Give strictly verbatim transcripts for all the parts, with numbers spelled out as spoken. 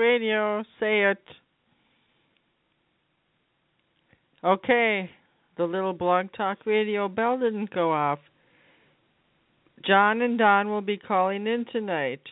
Radio. Say it. Okay. The little Blog Talk Radio bell didn't go off. John and Don will be calling in tonight.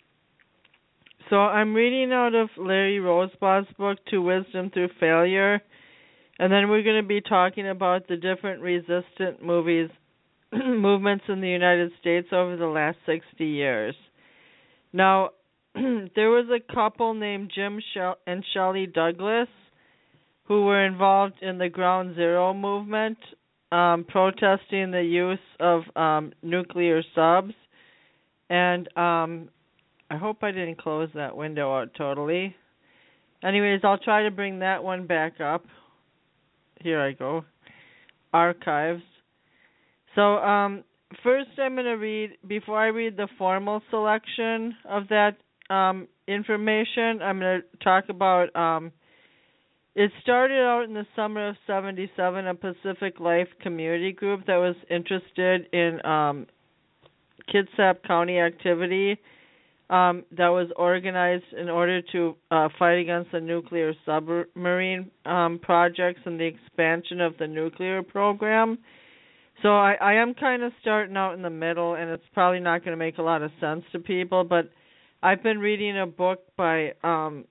So I'm reading out of Larry Rosebaugh's book, To Wisdom Through Failure, and then we're going to be talking about the different resistant movies, movements in the United States over the last sixty years. Now, there was a couple named Jim Shell- and Shelley Douglas who were involved in the Ground Zero movement, um, protesting the use of um, nuclear subs. And um, I hope I didn't close that window out totally. Anyways, I'll try to bring that one back up. Here I go. Archives. So, um, first I'm going to read, before I read the formal selection of that um, information, I'm going to talk about, um, it started out in the summer of seventy-seven, a Pacific Life community group that was interested in um, Kitsap County activity um, that was organized in order to uh, fight against the nuclear submarine um, projects and the expansion of the nuclear program. So I, I am kind of starting out in the middle, and it's probably not going to make a lot of sense to people, but I've been reading a book by um,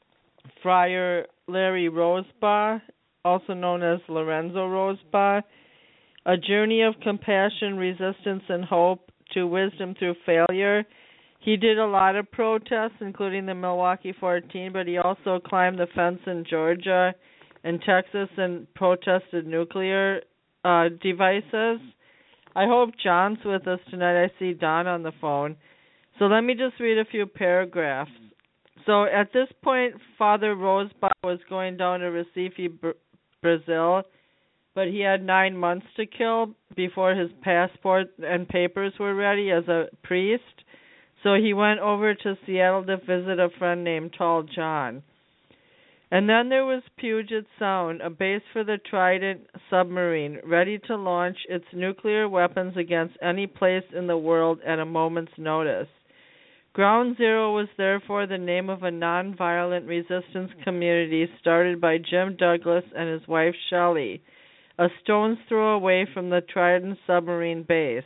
Friar Larry Rosebaugh, also known as Lorenzo Rosebaugh, A Journey of Compassion, Resistance, and Hope to Wisdom Through Failure. He did a lot of protests, including the Milwaukee fourteen, but he also climbed the fence in Georgia and Texas and protested nuclear Uh, devices. I hope John's with us tonight. I see Don on the phone. So let me just read a few paragraphs. So at this point, Father Rosebaugh was going down to Recife, Brazil, but he had nine months to kill before his passport and papers were ready as a priest. So he went over to Seattle to visit a friend named Tall John. And then there was Puget Sound, a base for the Trident submarine, ready to launch its nuclear weapons against any place in the world at a moment's notice. Ground Zero was therefore the name of a nonviolent resistance community started by Jim Douglas and his wife Shelley, a stone's throw away from the Trident submarine base.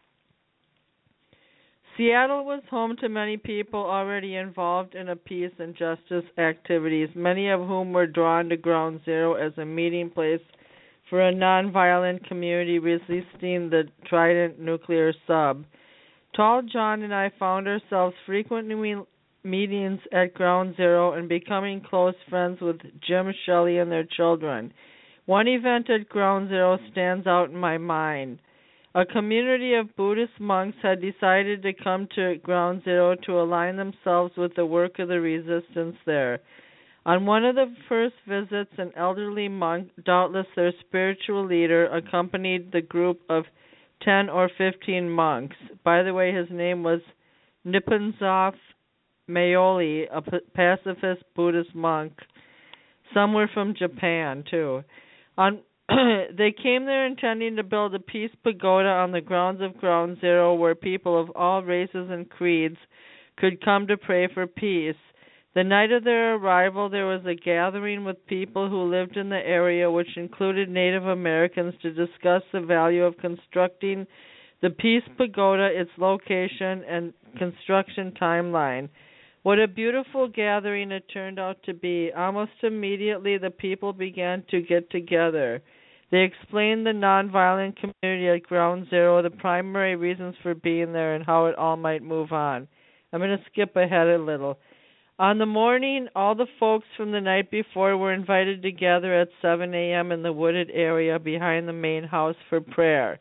Seattle was home to many people already involved in a peace and justice activities, many of whom were drawn to Ground Zero as a meeting place for a nonviolent community resisting the Trident nuclear sub. Tall John and I found ourselves frequently meetings at Ground Zero and becoming close friends with Jim, Shelley, and their children. One event at Ground Zero stands out in my mind. A community of Buddhist monks had decided to come to Ground Zero to align themselves with the work of the resistance there. On one of the first visits, an elderly monk, doubtless their spiritual leader, accompanied the group of ten or fifteen monks. By the way, his name was Nipponzov Mayoli, a pacifist Buddhist monk. Some were from Japan, too. On They came there intending to build a peace pagoda on the grounds of Ground Zero where people of all races and creeds could come to pray for peace. The night of their arrival, there was a gathering with people who lived in the area, which included Native Americans, to discuss the value of constructing the peace pagoda, its location, and construction timeline. What a beautiful gathering it turned out to be. Almost immediately, the people began to get together. They explained the nonviolent community at Ground Zero, the primary reasons for being there, and how it all might move on. I'm going to skip ahead a little. On the morning, all the folks from the night before were invited to gather at seven a.m. in the wooded area behind the main house for prayer.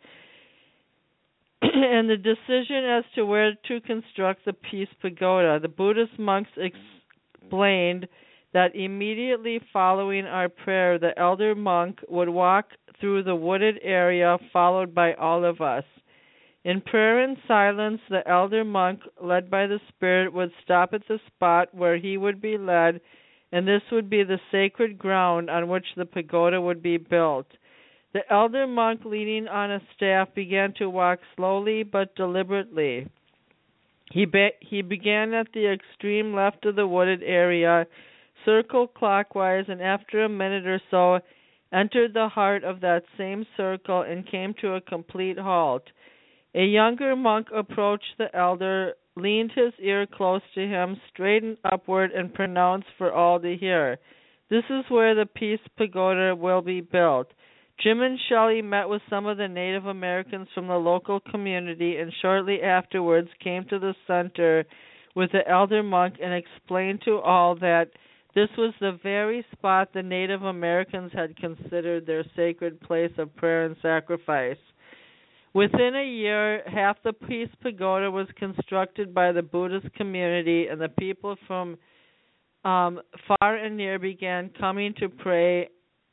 And the decision as to where to construct the peace pagoda. The Buddhist monks explained that immediately following our prayer, the elder monk would walk through the wooded area, followed by all of us. In prayer and silence, the elder monk, led by the Spirit, would stop at the spot where he would be led, and this would be the sacred ground on which the pagoda would be built. The elder monk, leaning on a staff, began to walk slowly but deliberately. He be- he began at the extreme left of the wooded area, circled clockwise, and after a minute or so entered the heart of that same circle and came to a complete halt. A younger monk approached the elder, leaned his ear close to him, straightened upward, and pronounced for all to hear, "This is where the Peace Pagoda will be built." Jim and Shelley met with some of the Native Americans from the local community and shortly afterwards came to the center with the elder monk and explained to all that this was the very spot the Native Americans had considered their sacred place of prayer and sacrifice. Within a year, half the Peace Pagoda was constructed by the Buddhist community, and the people from um, far and near began coming to pray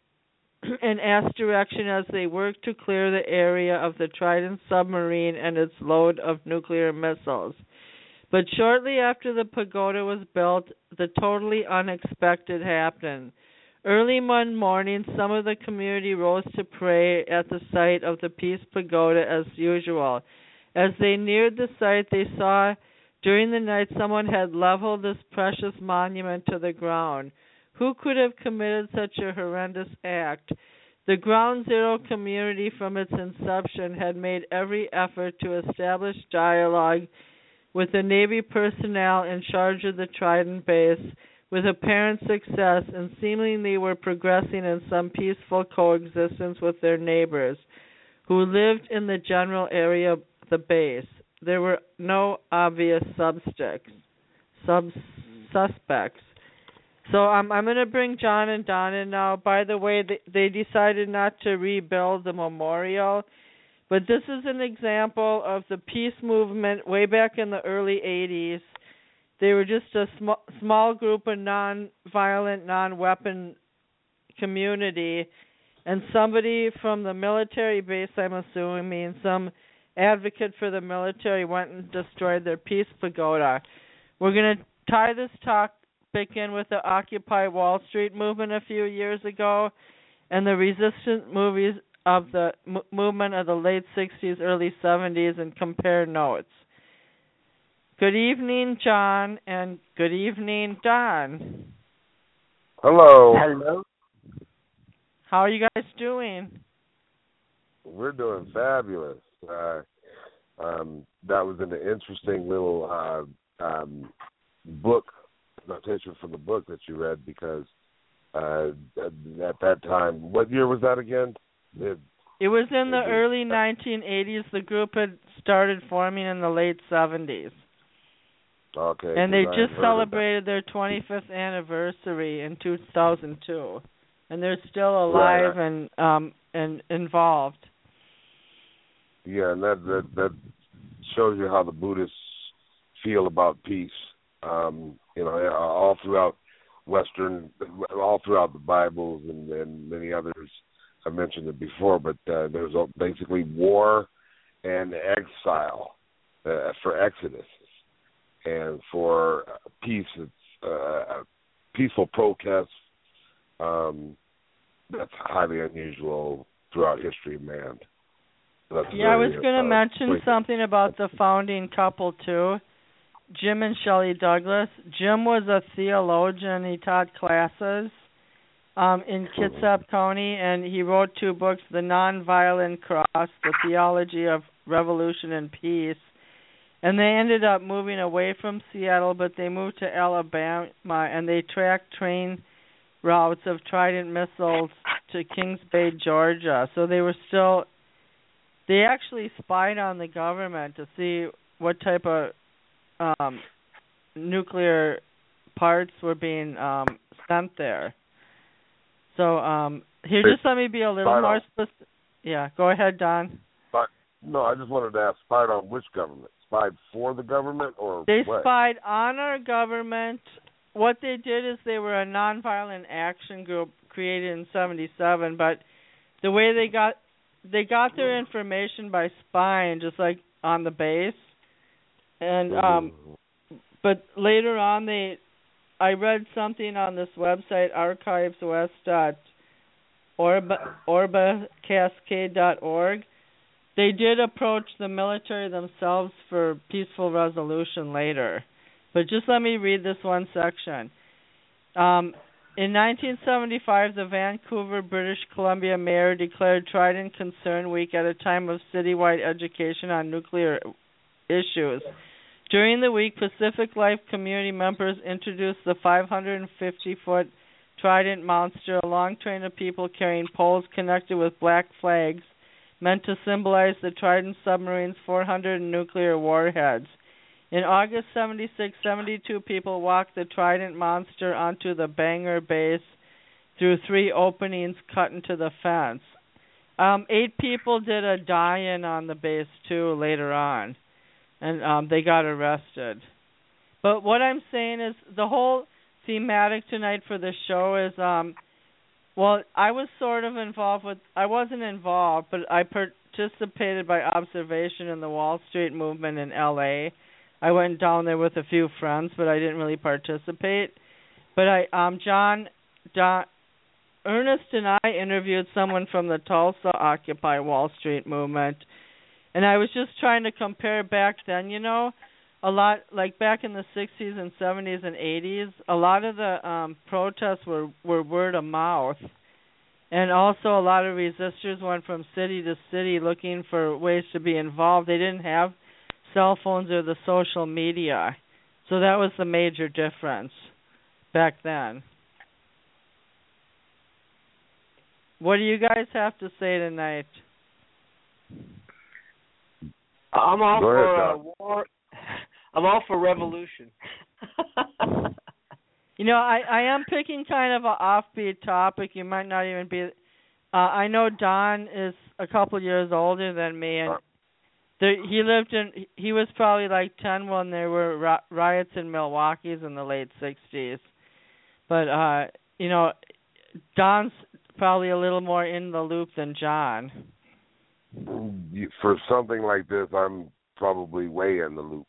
and ask direction as they worked to clear the area of the Trident submarine and its load of nuclear missiles. But shortly after the pagoda was built, the totally unexpected happened. Early one morning, some of the community rose to pray at the site of the Peace Pagoda as usual. As they neared the site, they saw during the night someone had leveled this precious monument to the ground. Who could have committed such a horrendous act? The Ground Zero community from its inception had made every effort to establish dialogue with the Navy personnel in charge of the Trident base, with apparent success, and seemingly were progressing in some peaceful coexistence with their neighbors, who lived in the general area of the base. There were no obvious subjects, sub suspects. So um, I'm going to bring John and Don in now. By the way, they, they decided not to rebuild the memorial, but this is an example of the peace movement way back in the early eighties. They were just a sm- small group of non-violent, non-weapon community, and somebody from the military base, I'm assuming, some advocate for the military, went and destroyed their peace pagoda. We're going to tie this talk in with the Occupy Wall Street movement a few years ago and the resistance movies of the m- movement of the late sixties, early seventies, and compare notes. Good evening, John, and good evening, Don. Hello. Hello. How are you guys doing? We're doing fabulous. Uh, um, that was an interesting little uh, um, book, notation from the book that you read, because uh, at that time, what year was that again? It, it was in the it, early nineteen eighties. The group had started forming in the late seventies. Okay. And they just celebrated their twenty-fifth anniversary in two thousand two. And they're still alive right. and um and involved. Yeah, and that, that that shows you how the Buddhists feel about peace. Um, you know, all throughout Western, all throughout the Bibles and, and many others. I mentioned it before, but uh, there's basically war and exile uh, for Exodus, and for peace, it's uh, peaceful protests. Um, that's highly unusual throughout history of man. That's yeah, very, I was going to uh, mention place. something about the founding couple too. Jim and Shelley Douglas. Jim was a theologian. He taught classes um, in Kitsap County, and he wrote two books, The Nonviolent Cross, The Theology of Revolution and Peace. And they ended up moving away from Seattle, but they moved to Alabama, and they tracked train routes of Trident missiles to Kings Bay, Georgia. So they were still, they actually spied on the government to see what type of Um, nuclear parts were being um, sent there. So um, here, just let me be a little more specific. Yeah, go ahead, Don. But, no, I just wanted to ask, spied on which government? Spied for the government or They what? spied on our government. What they did is they were a nonviolent action group created in seventy-seven, but the way they got they got their information by spying, just like on the base. And um, but later on, they, I read something on this website, archives west dot orba cascade dot org. they did approach the military themselves for peaceful resolution later. But just let me read this one section. Um, in nineteen seventy-five, the Vancouver, British Columbia mayor declared Trident Concern Week at a time of citywide education on nuclear issues. During the week, Pacific Life community members introduced the five hundred fifty foot Trident monster, a long train of people carrying poles connected with black flags meant to symbolize the Trident submarine's four hundred nuclear warheads. In August seventy-six, seventy-two people walked the Trident monster onto the Bangor base through three openings cut into the fence. Um, eight people did a die-in on the base, too, later on, and um, they got arrested. But what I'm saying is the whole thematic tonight for the show is, um, well, I was sort of involved with, I wasn't involved, but I participated by observation in the Wall Street movement in L A I went down there with a few friends, but I didn't really participate. But I, um, John, Don, Ernest and I interviewed someone from the Tulsa Occupy Wall Street movement, and I was just trying to compare back then, you know, a lot, like back in the sixties and seventies and eighties, a lot of the um, protests were, were word of mouth. And also a lot of resistors went from city to city looking for ways to be involved. They didn't have cell phones or the social media. So that was the major difference back then. What do you guys have to say tonight? I'm all Go for ahead, uh, war. I'm all for revolution. You know, I, I am picking kind of an offbeat topic. You might not even be... Uh, I know Don is a couple years older than me, and there, he lived in... He was probably like ten when there were ri- riots in Milwaukee in the late sixties. But, uh, you know, Don's probably a little more in the loop than John. For something like this, I'm probably way in the loop.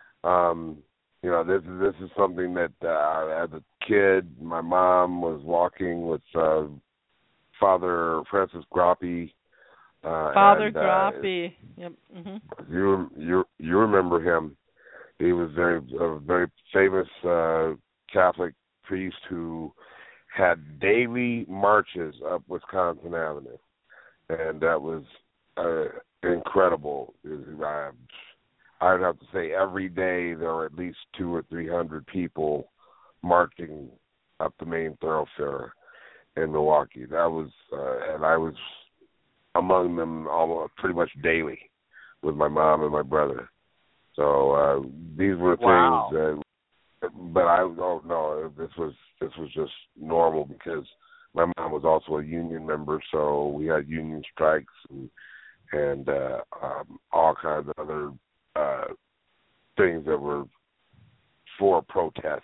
Um, you know, this is this is something that uh, as a kid, my mom was walking with uh, Father Francis Groppe. Uh, Father and, uh, Groppe. Yep. Mm-hmm. You you you remember him? He was very a very famous uh, Catholic priest who had daily marches up Wisconsin Avenue, and that was uh, incredible. I, I'd have to say every day there were at least two or three hundred people marching up the main thoroughfare in Milwaukee. That was, uh, and I was among them almost pretty much daily with my mom and my brother. So uh, these were Wow. things that, but I don't know. This was this was just normal because my mom was also a union member, so we had union strikes and and uh, um, all kinds of other uh, things that were for protests.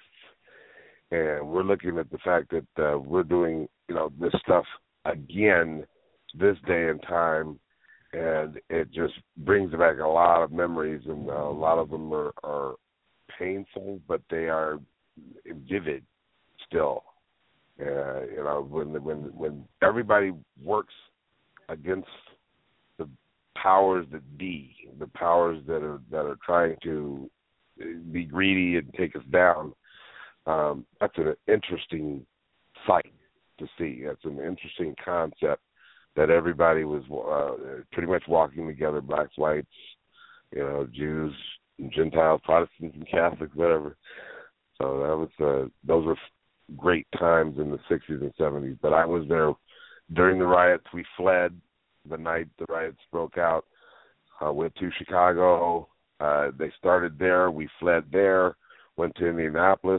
And we're looking at the fact that uh, we're doing, you know, this stuff again this day and time, and it just brings back a lot of memories, and uh, a lot of them are, are painful, but they are vivid still. Uh, you know, when when when everybody works against the powers that be, the powers that are that are trying to be greedy and take us down. Um, that's an interesting sight to see. That's an interesting concept that everybody was uh, pretty much walking together, blacks, whites, you know, Jews, Gentiles, Protestants, and Catholics, whatever. So that was uh, those were great times in the sixties and seventies. But I was there during the riots. We fled the night the riots broke out. Uh, went to Chicago. Uh, they started there. We fled there. Went to Indianapolis.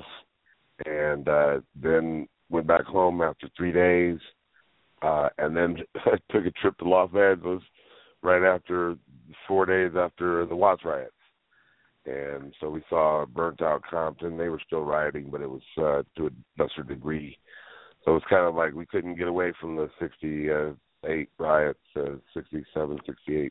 And uh, then went back home after three days, uh, and then took a trip to Los Angeles right after, four days after the Watts riots. And so we saw burnt out Compton. They were still rioting, but it was uh, to a lesser degree. So it was kind of like we couldn't get away from the sixty-eight riots, uh, sixty-seven, sixty-eight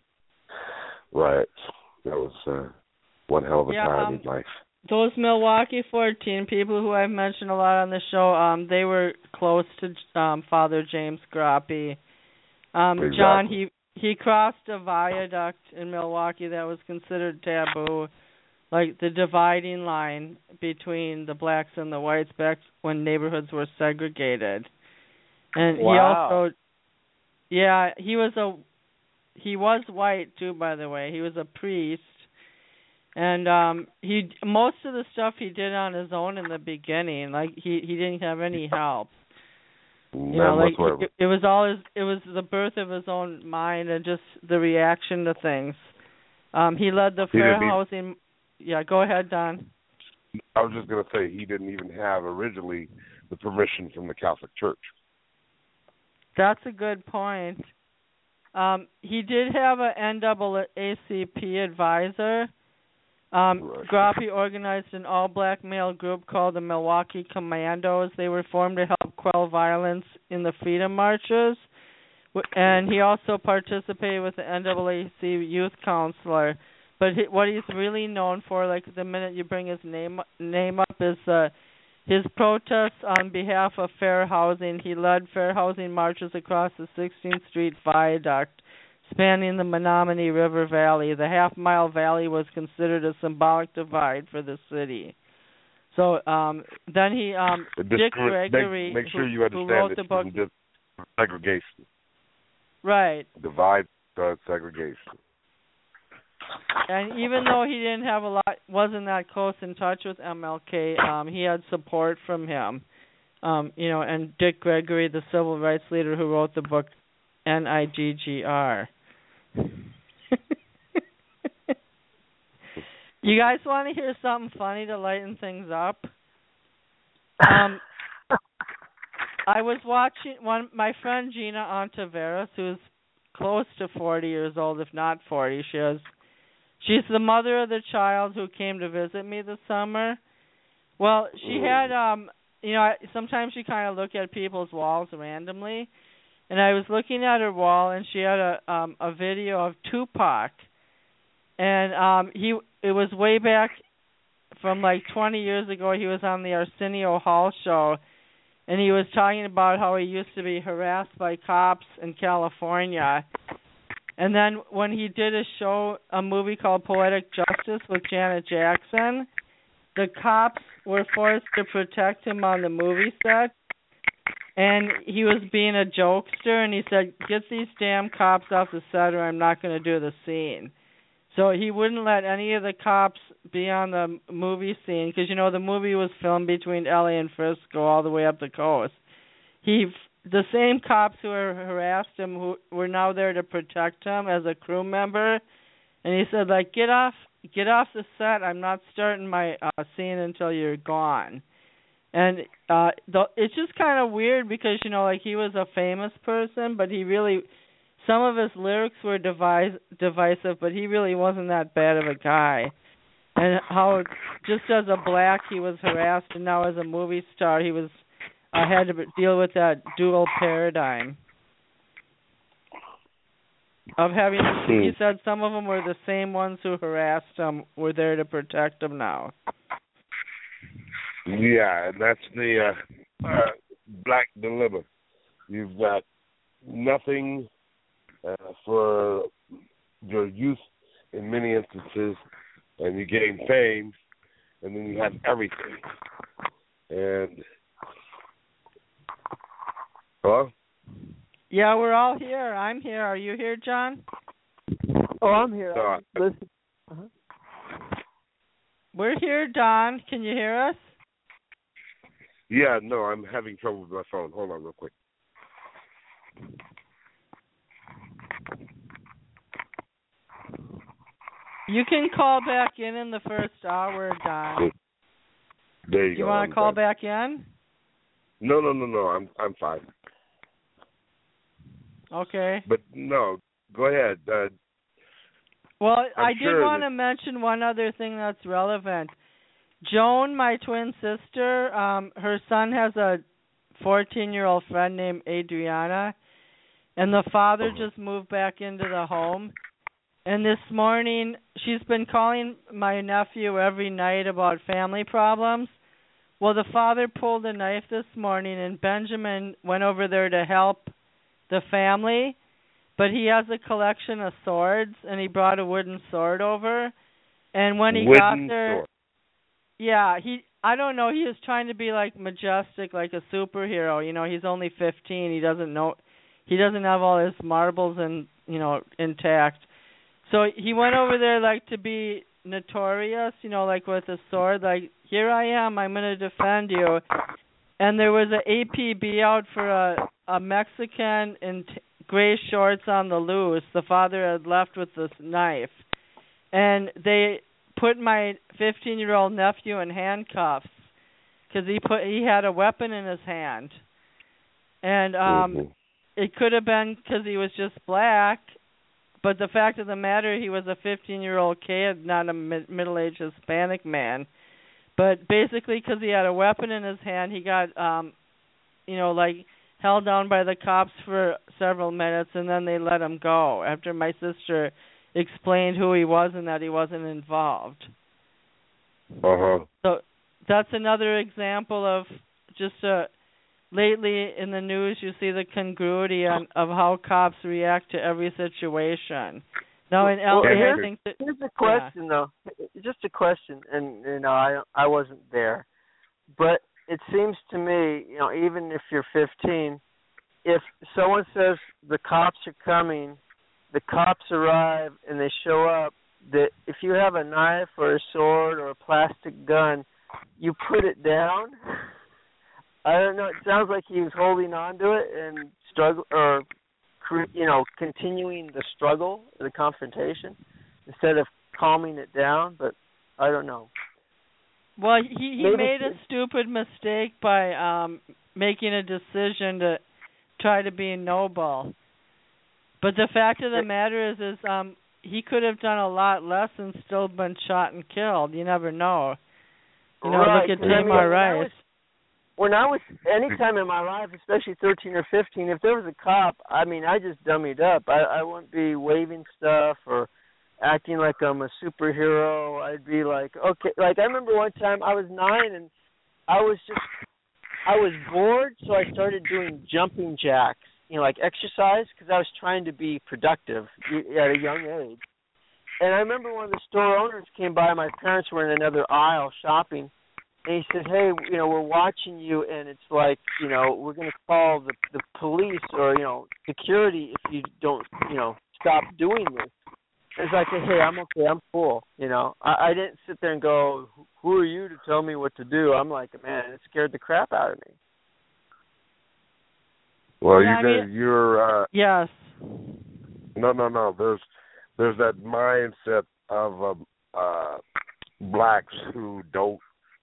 riots. That was uh, one hell of a Yeah, time um, in life. Those Milwaukee fourteen people who I've mentioned a lot on the show, um, they were close to um, Father James Groppe. Um, Exactly. John, he he crossed a viaduct in Milwaukee that was considered taboo, like the dividing line between the blacks and the whites back when neighborhoods were segregated. And Wow. he also, yeah, he was a, he was white too, by the way. He was a priest, and um, he most of the stuff he did on his own in the beginning. Like he he didn't have any help. You know, like it, it was all his, it was the birth of his own mind and just the reaction to things. Um, he led the fair housing. Yeah, go ahead, Don. I was just going to say he didn't even have originally the permission from the Catholic Church. That's a good point. Um, he did have an N double A C P advisor. Um, right. Groppe organized an all-black male group called the Milwaukee Commandos. They were formed to help quell violence in the Freedom Marches. And he also participated with the N double A C Youth Counselor. But he, what he's really known for, like the minute you bring his name name up, is uh, his protests on behalf of fair housing. He led fair housing marches across the sixteenth Street Viaduct, spanning the Menominee River Valley. The half-mile valley was considered a symbolic divide for the city. So um, then he, um, Dick Gregory, make, make sure who, you understand who wrote the book, just segregation. Right. Divide, uh, segregation. And even though he didn't have a lot, wasn't that close in touch with M L K, um, he had support from him. Um, you know, and Dick Gregory, the civil rights leader who wrote the book N I G G R. You guys want to hear something funny to lighten things up? Um, I was watching one. My friend Gina Ontiveros, who's close to forty years old, if not forty. She has. She's the mother of the child who came to visit me this summer. Well, she had, um, you know, I, sometimes you kind of look at people's walls randomly, and I was looking at her wall, and she had a um, a video of Tupac, and um, he it was way back from like twenty years ago. He was on the Arsenio Hall show, and he was talking about how he used to be harassed by cops in California. And then when he did a show, a movie called Poetic Justice with Janet Jackson, the cops were forced to protect him on the movie set. And he was being a jokester, and he said, "Get these damn cops off the set or I'm not going to do the scene." So he wouldn't let any of the cops be on the movie scene because, you know, the movie was filmed between L A and Frisco all the way up the coast. He... The same cops who were harassed him who were now there to protect him as a crew member, and he said, like, get off, get off the set. I'm not starting my uh, scene until you're gone. And uh, the, it's just kind of weird because, you know, like he was a famous person, but he really, some of his lyrics were devis- divisive, but he really wasn't that bad of a guy. And how just as a black he was harassed, and now as a movie star he was. I had to deal with that dual paradigm of having. He said some of them were the same ones who harassed him were there to protect him now. Yeah, and that's the uh, uh, black dilemma. You've got nothing uh, for your youth in many instances, and you gain fame, and then you have everything. And hello? Yeah, we're all here. I'm here. Are you here, John? Oh, I'm here. Uh, Listen. Uh-huh. We're here, Don. Can you hear us? Yeah, no, I'm having trouble with my phone. Hold on real quick. You can call back in in the first hour, Don. There you, you go. You want to call done. back in? No, no, no, no. I'm I'm fine. Okay. But no, go ahead. Uh, well, I'm I did sure want that... to mention one other thing that's relevant. Joan, my twin sister, um, her son has a fourteen-year-old friend named Adriana, and the father uh-huh. just moved back into the home. And this morning, she's been calling my nephew every night about family problems. Well, the father pulled a knife this morning, and Benjamin went over there to help the family. but he has a collection of swords, and he brought a wooden sword over. And when he wooden got there, sword. yeah, he I don't know, he was trying to be like majestic, like a superhero. You know, he's only fifteen. He doesn't know, he doesn't have all his marbles and you know intact. So he went over there like to be notorious, you know, like with a sword, like here I am, I'm going to defend you. And there was a A P B out for a a Mexican in t- gray shorts on the loose. The father had left with this knife, and they put my fifteen-year-old nephew in handcuffs because he put he had a weapon in his hand, and um, mm-hmm. it could have been because he was just black, but the fact of the matter, he was a fifteen-year-old kid, not a mid- middle-aged Hispanic man. But basically, because he had a weapon in his hand, he got, um, you know, like held down by the cops for several minutes, and then they let him go after my sister explained who he was and that he wasn't involved. Uh-huh. So that's another example of just a, lately in the news you see the congruity on, of how cops react to every situation. Now in L A, well, I think that here's a question yeah. though, just a question, and you know I I wasn't there, but it seems to me, you know, even if you're fifteen, if someone says the cops are coming, the cops arrive and they show up, that if you have a knife or a sword or a plastic gun, you put it down. I don't know. It sounds like he was holding on to it and struggle, or you know, continuing the struggle, the confrontation, instead of calming it down. But I don't know. Well, he he Maybe made a stupid mistake by um making a decision to try to be noble. But the fact of the matter is, is um he could have done a lot less and still been shot and killed. You never know. You know, right, look at I mean, Tamar Rice. When I was, any time in my life, especially thirteen or fifteen, if there was a cop, I mean, I just dummied up. I, I wouldn't be waving stuff or acting like I'm a superhero. I'd be like, okay. Like, I remember one time I was nine and I was just, I was bored, so I started doing jumping jacks, you know, like exercise, because I was trying to be productive at a young age. And I remember one of the store owners came by. My parents were in another aisle shopping. And he said, hey, you know, we're watching you, and it's like, you know, we're going to call the the police or, you know, security if you don't, you know, stop doing this. And it's like, hey, I'm okay, I'm cool, you know. I, I didn't sit there and go, who are you to tell me what to do? I'm like, man, it scared the crap out of me. Well, yeah, you I guys, mean, you're, uh, yes. no, no, no, there's, there's that mindset of um, uh, blacks who don't,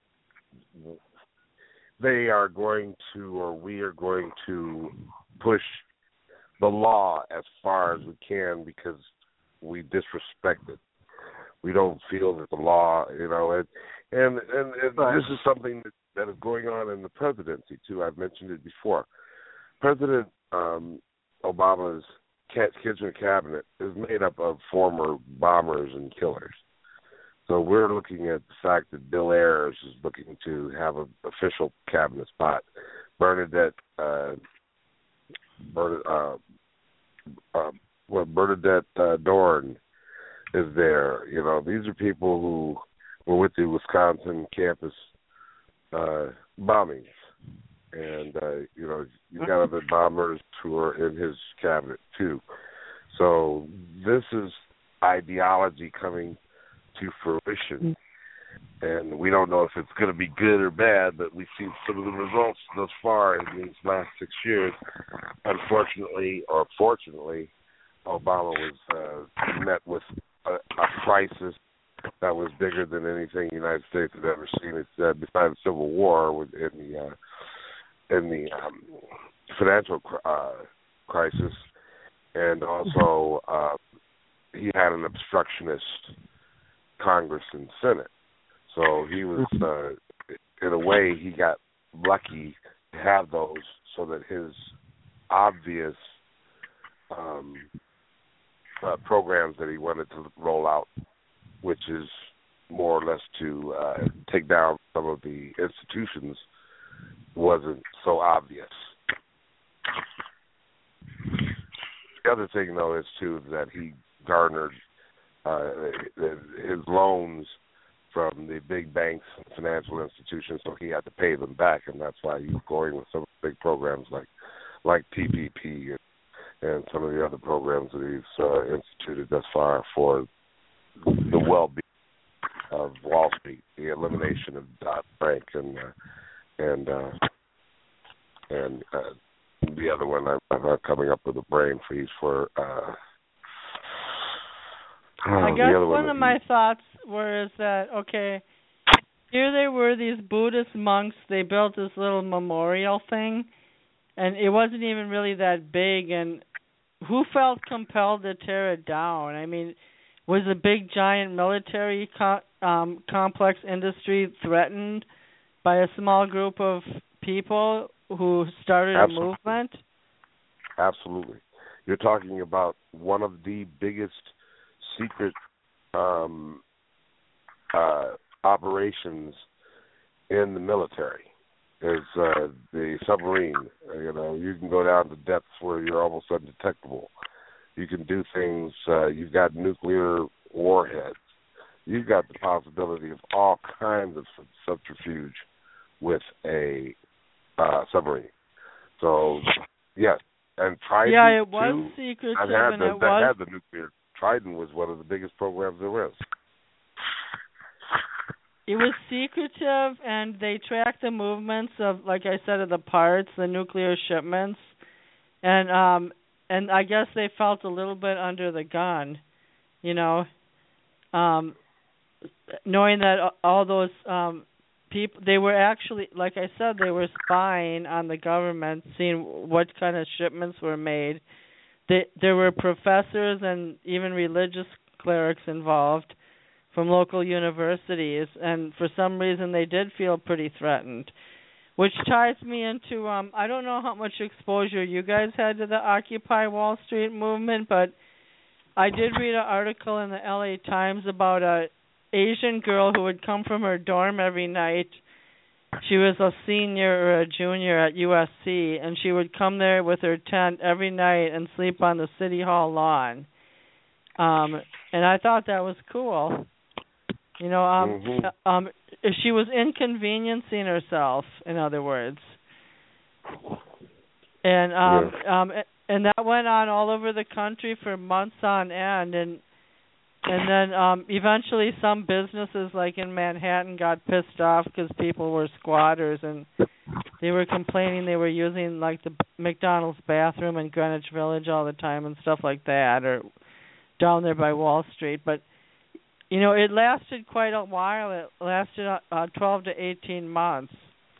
they are going to, or we are going to push the law as far as we can because we disrespect it. We don't feel that the law, you know, and and, and, and right. This is something that, that is going on in the presidency too. I've mentioned it before. President um, Obama's kitchen cabinet is made up of former bombers and killers. So we're looking at the fact that Bill Ayers is looking to have an official cabinet spot. Bernadette, uh, Bernadette, uh, uh, well, Bernadette uh, Dorn is there. You know, these are people who were with the Wisconsin campus uh, bombings, and uh, you know, you got other bombers who are in his cabinet too. So this is ideology coming to fruition, and we don't know if it's going to be good or bad, but we've seen some of the results thus far in these last six years. Unfortunately, or fortunately, Obama was uh, met with a, a crisis that was bigger than anything the United States had ever seen. It's uh, besides the Civil War in the uh, in the um, financial uh, crisis, and also uh, he had an obstructionist Congress and Senate. So he was, uh, in a way, he got lucky to have those so that his obvious um, uh, programs that he wanted to roll out, which is more or less to uh, take down some of the institutions, wasn't so obvious. other thing, though, is too that he garnered uh, his loans from the big banks and financial institutions, so he had to pay them back, and that's why he's going with some big programs like like P P P and, and some of the other programs that he's uh, instituted thus far for the well-being of Wall Street, the elimination of Dodd-Frank, and uh, and uh, and uh, the other one I'm, I'm not coming up with a brain freeze for. Uh, oh, I guess one, one of he, my thoughts were is that okay, here they were, these Buddhist monks. They built this little memorial thing, and it wasn't even really that big. And who felt compelled to tear it down? I mean, was a big giant military co- um, complex industry threatened by a small group of people who started Absolutely. a movement? Absolutely. You're talking about one of the biggest secret um, uh, operations in the military is uh, the submarine. You know, you can go down to depths where you're almost undetectable. You can do things. Uh, you've got nuclear warheads. You've got the possibility of all kinds of subterfuge with a uh, submarine. So, yes, and Trident. Yeah, it was too, secretive, I've had and the, it that was. had the nuclear. Trident was one of the biggest programs there was. It was secretive, and they tracked the movements of, like I said, of the parts, the nuclear shipments, and um, and I guess they felt a little bit under the gun, you know, um, knowing that all those um, people, they were actually, like I said, they were spying on the government, seeing what kind of shipments were made. They, there were professors and even religious clerics involved from local universities, and for some reason they did feel pretty threatened, which ties me into, um, I don't know how much exposure you guys had to the Occupy Wall Street movement, but I did read an article in the L A Times about a Asian girl who would come from her dorm every night. She was a senior or a junior at U S C, and she would come there with her tent every night and sleep on the City Hall lawn. Um, and I thought that was cool. You know, um, mm-hmm. um, she was inconveniencing herself, in other words. And um, yeah. um, and that went on all over the country for months on end, and and then um, eventually some businesses, like in Manhattan, got pissed off because people were squatters, and they were complaining they were using like the McDonald's bathroom in Greenwich Village all the time and stuff like that, or down there by Wall Street. But you know, it lasted quite a while. It lasted uh, twelve to eighteen months.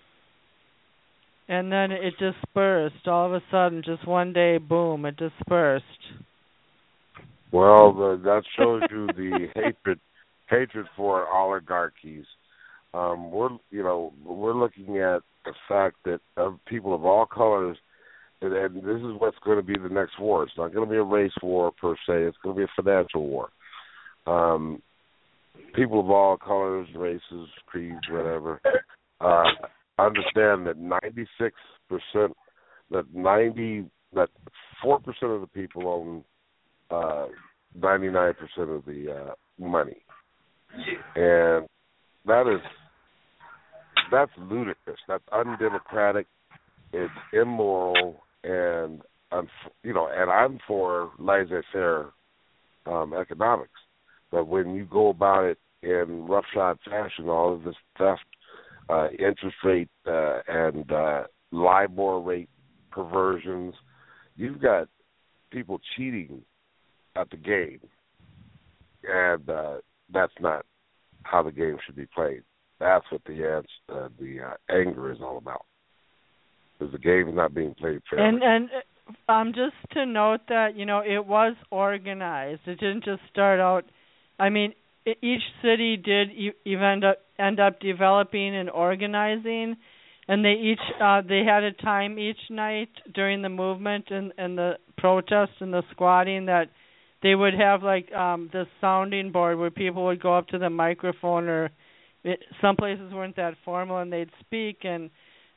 And then it dispersed. All of a sudden, just one day, boom, it dispersed. Well, the, that shows you the hatred hatred for oligarchies. Um, we're, you know, we're looking at the fact that of people of all colors, and, and this is what's going to be the next war. It's not going to be a race war per se. It's going to be a financial war. Um, people of all colors, races, creeds, whatever, uh, understand that ninety-six percent, that ninety, that four percent of the people own uh, ninety-nine percent of the uh, money, and that is that's ludicrous. That's undemocratic. It's immoral, and um, you know, and I'm for laissez-faire um, economics. But when you go about it in roughshod fashion, all of this theft, uh, interest rate, uh, and uh, LIBOR rate perversions, you've got people cheating at the game, and uh, that's not how the game should be played. That's what the uh, the uh, anger is all about, because the game is not being played fairly. And and um, just to note that, you know, it was organized. It didn't just start out. I mean, each city did end up end up developing and organizing, and they each uh, they had a time each night during the movement and, and the protests and the squatting that they would have like um, this sounding board where people would go up to the microphone, or it, some places weren't that formal, and they'd speak, and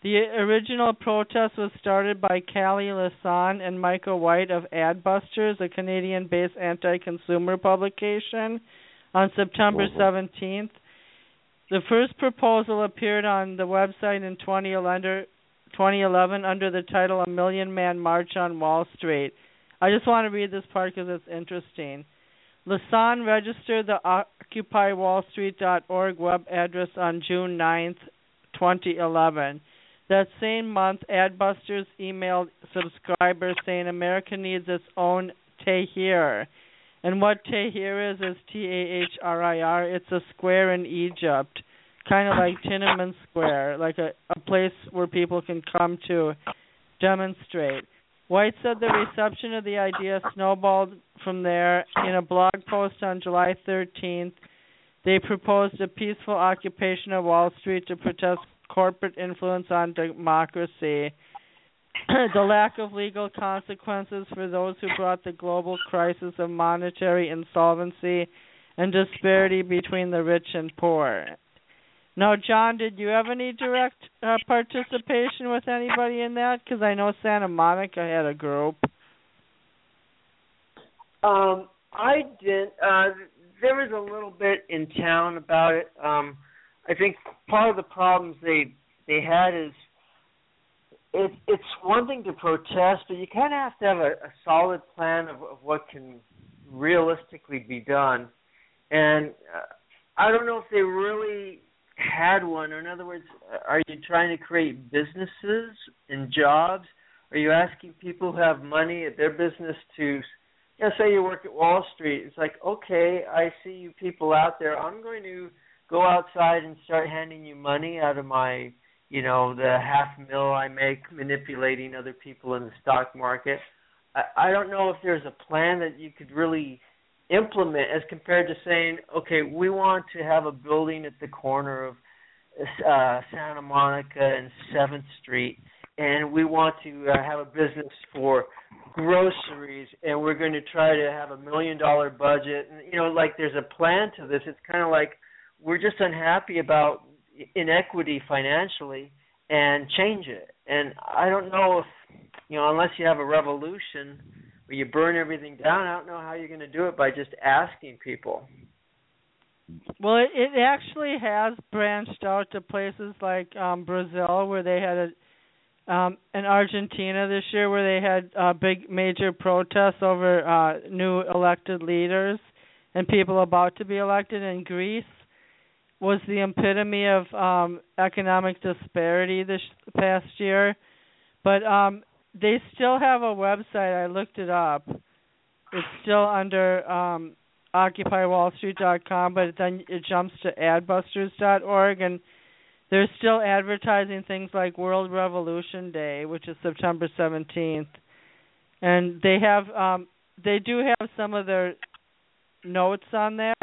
The original protest was started by Callie Lasan and Michael White of Adbusters, a Canadian-based anti-consumer publication, on September seventeenth. The first proposal appeared on the website in twenty eleven under the title A Million Man March on Wall Street. I just want to read this part because it's interesting. Lasan registered the Occupy Wall Street dot org web address on June ninth, twenty eleven. That same month, Adbusters emailed subscribers saying America needs its own Tahrir. And what Tahrir is, is T A H R I R. It's a square in Egypt, kind of like Tiananmen Square, like a, a place where people can come to demonstrate. White said the reception of the idea snowballed from there. In a blog post on July thirteenth, they proposed a peaceful occupation of Wall Street to protest corporate influence on democracy, the lack of legal consequences for those who brought the global crisis of monetary insolvency and disparity between the rich and poor. Now, John, did you have any direct uh, participation with anybody in that? Because I know Santa Monica had a group. Um, I didn't. Uh, there was a little bit in town about it. Um, I think part of the problems they they had is it, it's one thing to protest, but you kind of have to have a, a solid plan of, of what can realistically be done. And uh, I don't know if they really had one, or in other words, are you trying to create businesses and jobs? Are you asking people who have money at their business to, you know, say you work at Wall Street, it's like, okay, I see you people out there, I'm going to go outside and start handing you money out of my, you know, the half mil I make manipulating other people in the stock market. I, I don't know if there's a plan that you could really implement as compared to saying, okay, we want to have a building at the corner of uh, Santa Monica and seventh Street, and we want to uh, have a business for groceries, and we're going to try to have a million dollar budget. And, you know, like there's a plan to this. It's kind of like we're just unhappy about inequity financially and change it. And I don't know if, you know, unless you have a revolution where you burn everything down, I don't know how you're going to do it by just asking people. Well, it, it actually has branched out to places like um, Brazil, where they had a, um, and Argentina this year, where they had uh, big major protests over uh, new elected leaders and people about to be elected. In Greece was the epitome of um, economic disparity this past year. But um, they still have a website. I looked it up. It's still under um, Occupy Wall Street dot com, but then it jumps to Adbusters dot org, and they're still advertising things like World Revolution Day, which is September seventeenth. And they have, um, they do have some of their notes on there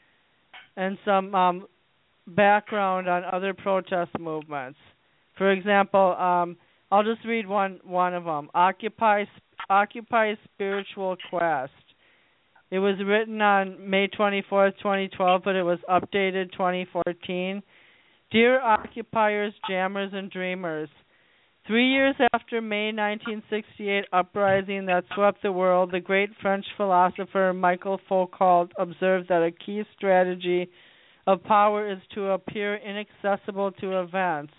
and some um, background on other protest movements. For example, um, I'll just read one one of them. Occupy Occupy Spiritual Quest. It was written on May twenty-fourth, twenty twelve, but it was updated twenty fourteen. Dear occupiers, jammers, and dreamers, three years after May nineteen sixty-eight uprising that swept the world, the great French philosopher Michel Foucault observed that a key strategy of power is to appear inaccessible to events.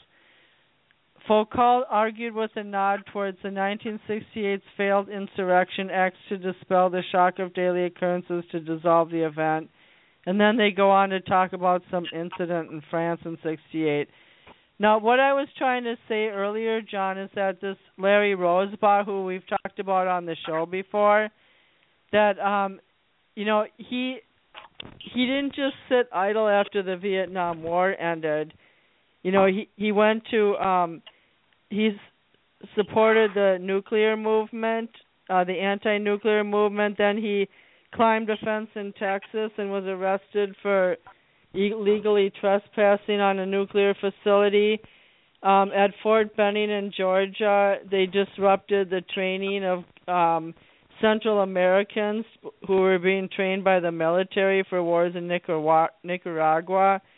Foucault argued with a nod towards the nineteen sixty-eight's failed insurrection acts to dispel the shock of daily occurrences to dissolve the event. And then they go on to talk about some incident in France in sixty-eight. Now, what I was trying to say earlier, John, is that this Larry Rosebaugh, who we've talked about on the show before, that, um, you know, he he didn't just sit idle after the Vietnam War ended. You know, he, he went to, um, he's supported the nuclear movement, uh, the anti-nuclear movement. Then he climbed a fence in Texas and was arrested for illegally trespassing on a nuclear facility. Um, at Fort Benning in Georgia, they disrupted the training of um, Central Americans who were being trained by the military for wars in Nicaragua. Nicaragua.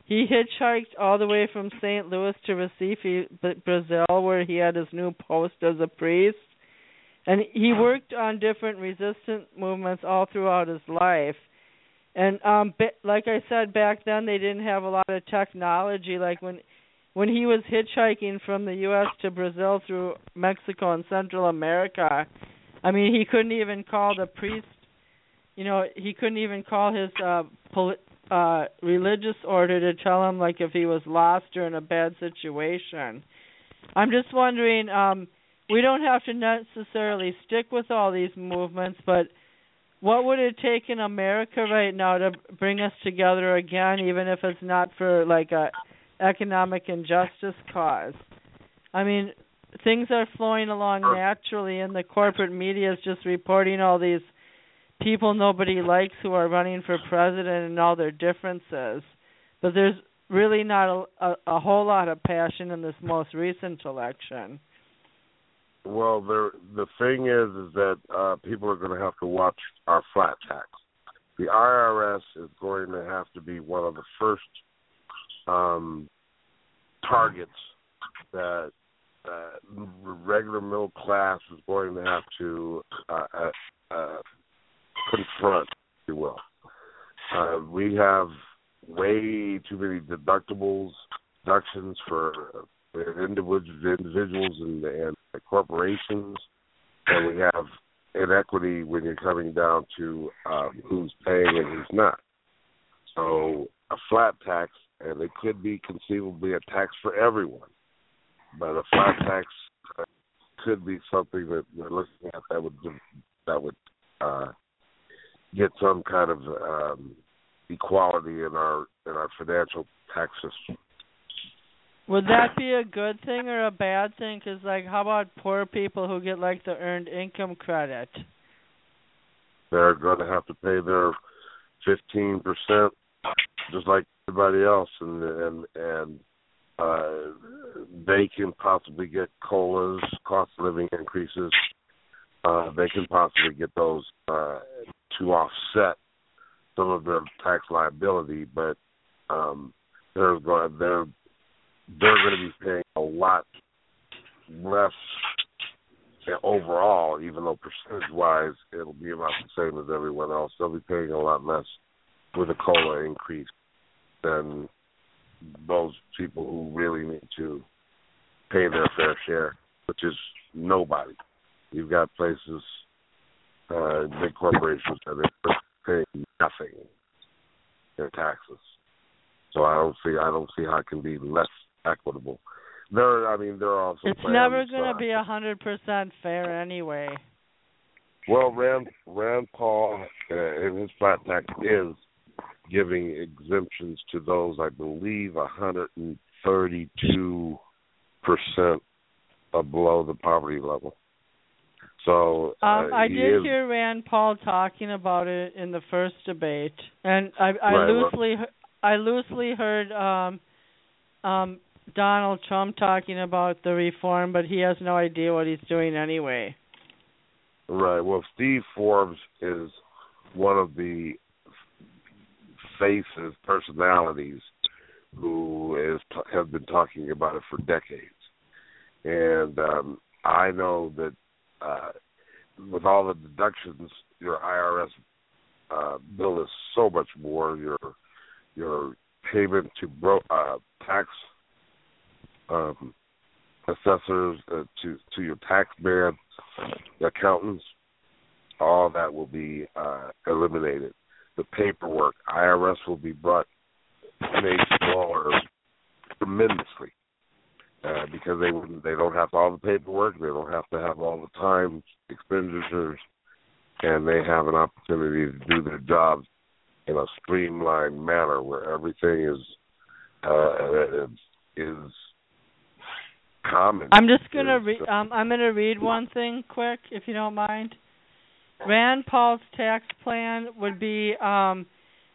he hitchhiked all the way from Saint Louis to Recife, Brazil, where he had his new post as a priest. And he worked on different resistance movements all throughout his life. And um, like I said, back then they didn't have a lot of technology. Like when when he was hitchhiking from the U S to Brazil through Mexico and Central America, I mean, he couldn't even call the priest. You know, he couldn't even call his uh, poli- uh, religious order to tell him, like, if he was lost or in a bad situation. I'm just wondering, um, we don't have to necessarily stick with all these movements, but what would it take in America right now to bring us together again, even if it's not for, like, a economic injustice cause? I mean, things are flowing along naturally, and the corporate media is just reporting all these people nobody likes who are running for president and all their differences. But there's really not a, a, a whole lot of passion in this most recent election. Well, there, the thing is, is that uh, people are going to have to watch our flat tax. The I R S is going to have to be one of the first um, targets that uh, regular middle class is going to have to uh, uh, uh, confront, if you will. Uh, we have way too many deductibles, deductions for uh, individuals, individuals and, and corporations, and we have inequity when you're coming down to um, who's paying and who's not. So a flat tax, and it could be conceivably a tax for everyone, but a flat tax uh, could be something that we're looking at that would that would uh, get some kind of um, equality in our in our financial tax system. Would that be a good thing or a bad thing? Because, like, how about poor people who get, like, the earned income credit? They're going to have to pay their fifteen percent just like everybody else, and and and uh, they can possibly get COLAs, cost of living increases. Uh, they can possibly get those uh, to offset some of their tax liability, but um, they're going they're they're going to be paying a lot less overall, even though percentage-wise it'll be about the same as everyone else. They'll be paying a lot less with a COLA increase than those people who really need to pay their fair share, which is nobody. You've got places, uh, big corporations that are paying nothing in taxes. So I don't see I don't see how it can be less equitable. There, I mean, there are also it's plans, never going to uh, be a hundred percent fair anyway. Well, Rand Rand Paul uh, in his flat tax is giving exemptions to those, I believe, one hundred thirty-two percent below the poverty level. So uh, um, I did is, hear Rand Paul talking about it in the first debate, and I, I right, loosely well, I loosely heard um, um, Donald Trump talking about the reform, but he has no idea what he's doing anyway. Right. Well, Steve Forbes is one of the faces, personalities, who is have been talking about it for decades, and um, I know that uh, with all the deductions, your I R S uh, bill is so much more. Your your payment to bro- uh, tax um, assessors, uh, to to your tax man, accountants, all that will be uh, eliminated. The paperwork, I R S will be brought made smaller tremendously uh, because they wouldn't, they don't have all the paperwork, they don't have to have all the time expenditures, and they have an opportunity to do their jobs in a streamlined manner where everything is uh, is common. I'm just gonna re- um, I'm gonna read one thing quick, if you don't mind. Rand Paul's tax plan would be um,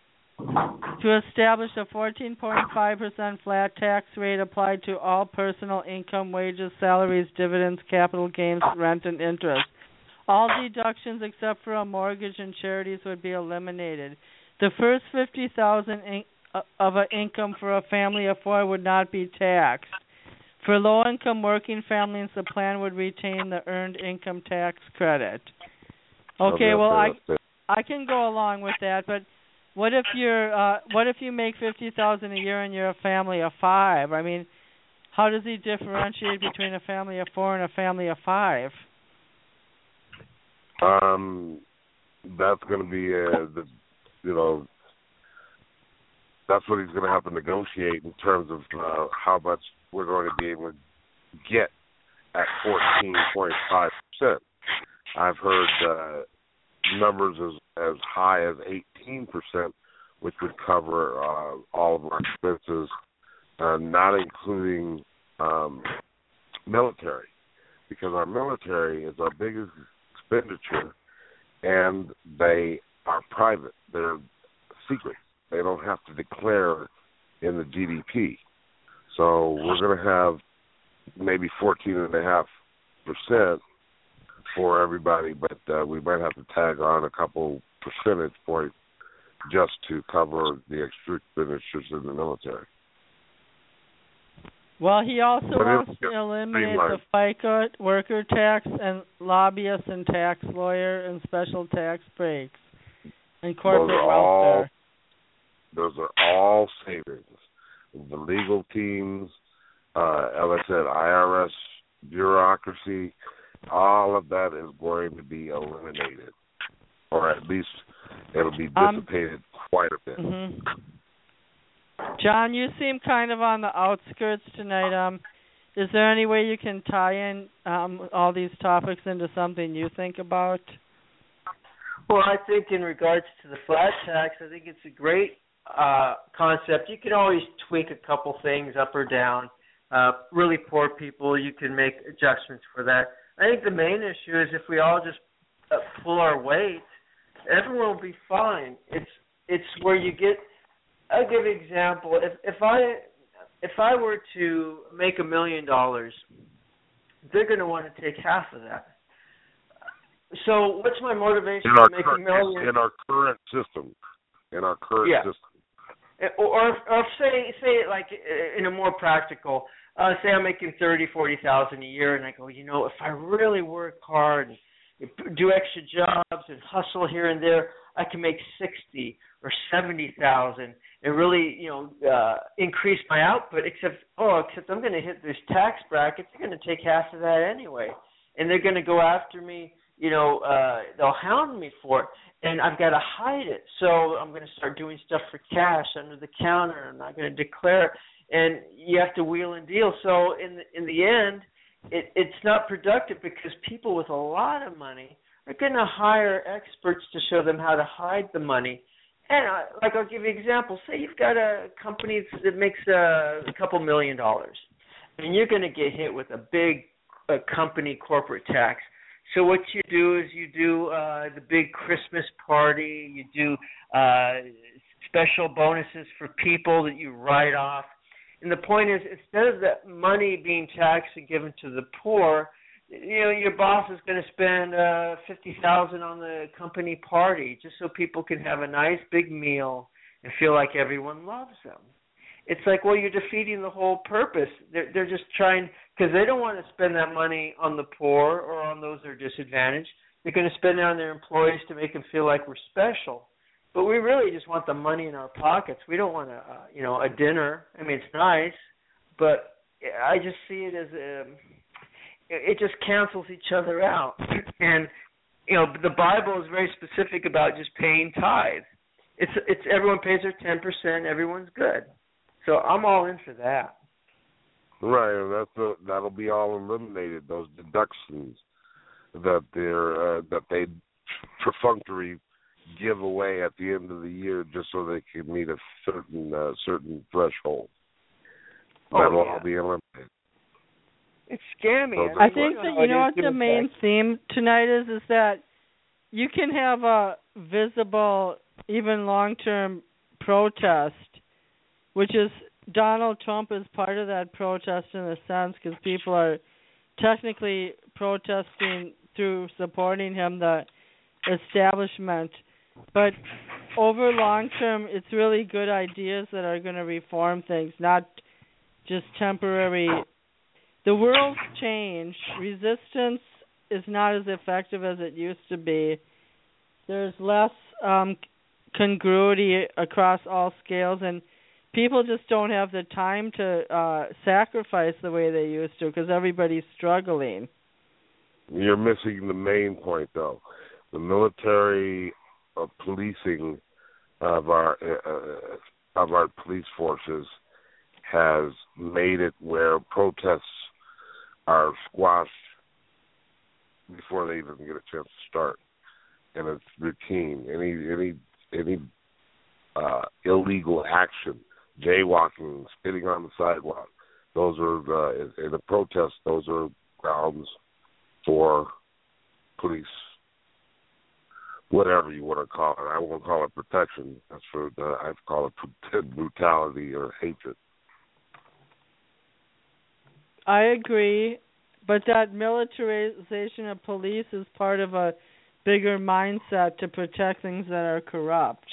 to establish a fourteen point five percent flat tax rate applied to all personal income, wages, salaries, dividends, capital gains, rent, and interest. All deductions except for a mortgage and charities would be eliminated. The first fifty thousand in- of an income for a family of four would not be taxed. For low-income working families, the plan would retain the earned income tax credit. Okay, well, I I can go along with that, but what if you're uh, what if you make fifty thousand a year and you're a family of five? I mean, how does he differentiate between a family of four and a family of five? Um, that's going to be uh, the you know. That's what he's going to have to negotiate in terms of uh, how much we're going to be able to get at fourteen point five percent. I've heard uh, numbers as, as high as eighteen percent, which would cover uh, all of our expenses, uh, not including um, military, because our military is our biggest expenditure, and they are private. They're secret. They don't have to declare in the G D P. So we're going to have maybe fourteen point five percent for everybody, but uh, we might have to tag on a couple percentage points just to cover the extra expenditures in the military. Well, he also but wants to eliminate the FICA worker tax and lobbyist and tax lawyer and special tax breaks and corporate welfare. All, those are all savings. The legal teams, uh, as I said, I R S bureaucracy, all of that is going to be eliminated, or at least it'll be dissipated um, quite a bit. Mm-hmm. John, you seem kind of on the outskirts tonight. Um, is there any way you can tie in um, all these topics into something you think about? Well, I think in regards to the flat tax, I think it's a great uh, concept. You can always tweak a couple things up or down. Uh, really poor people, you can make adjustments for that. I think the main issue is if we all just uh, pull our weight, everyone will be fine. It's it's where you get. I'll give you an example. If if I if I were to make a million dollars, they're going to want to take half of that. So what's my motivation to make a million? In our current system, in our current yeah. system. Or, or say say it like in a more practical. Uh, say I'm making thirty, forty thousand a year, and I go, you know, if I really work hard and do extra jobs and hustle here and there, I can make sixty or seventy thousand and really, you know, uh, increase my output. Except, oh, except I'm going to hit this tax bracket. They're going to take half of that anyway, and they're going to go after me. You know, uh, they'll hound me for it, and I've got to hide it. So I'm going to start doing stuff for cash under the counter. I'm not going to declare it, and you have to wheel and deal. So in the, in the end, it, it's not productive because people with a lot of money are going to hire experts to show them how to hide the money. And uh, like I'll give you an example. Say you've got a company that makes uh, a couple million dollars, and you're going to get hit with a big uh, company corporate tax. So what you do is you do uh, the big Christmas party, you do uh, special bonuses for people that you write off. And the point is, instead of that money being taxed and given to the poor, you know, your boss is going to spend uh, fifty thousand dollars on the company party just so people can have a nice big meal and feel like everyone loves them. It's like, well, you're defeating the whole purpose. They're, they're just trying, because they don't want to spend that money on the poor or on those that are disadvantaged. They're going to spend it on their employees to make them feel like we're special. But we really just want the money in our pockets. We don't want a, uh, you know, a dinner. I mean, it's nice, but I just see it as a, it just cancels each other out. And, you know, the Bible is very specific about just paying tithe. It's it's everyone pays their ten percent. Everyone's good. So I'm all in for that. Right, and that's a, that'll be all eliminated. Those deductions that they're uh, that they perfunctory give away at the end of the year just so they can meet a certain uh, certain threshold. Oh, that'll yeah. all be eliminated. It's scammy. So I think that you know what the main theme tonight is is that you can have a visible, even long-term protest, which is Donald Trump is part of that protest in a sense because people are technically protesting through supporting him, the establishment. But over long term, it's really good ideas that are going to reform things, not just temporary. The world's changed. Resistance is not as effective as it used to be. There's less um, congruity across all scales, and people just don't have the time to uh, sacrifice the way they used to because everybody's struggling. You're missing the main point, though. The military uh, policing of our uh, of our police forces has made it where protests are squashed before they even get a chance to start, and it's routine. Any any any uh, illegal action, jaywalking, spitting on the sidewalk, those are the, in a protest. Those are grounds for police, whatever you want to call it. I won't call it protection. That's for the, I call it brutality or hatred. I agree, but that militarization of police is part of a bigger mindset to protect things that are corrupt.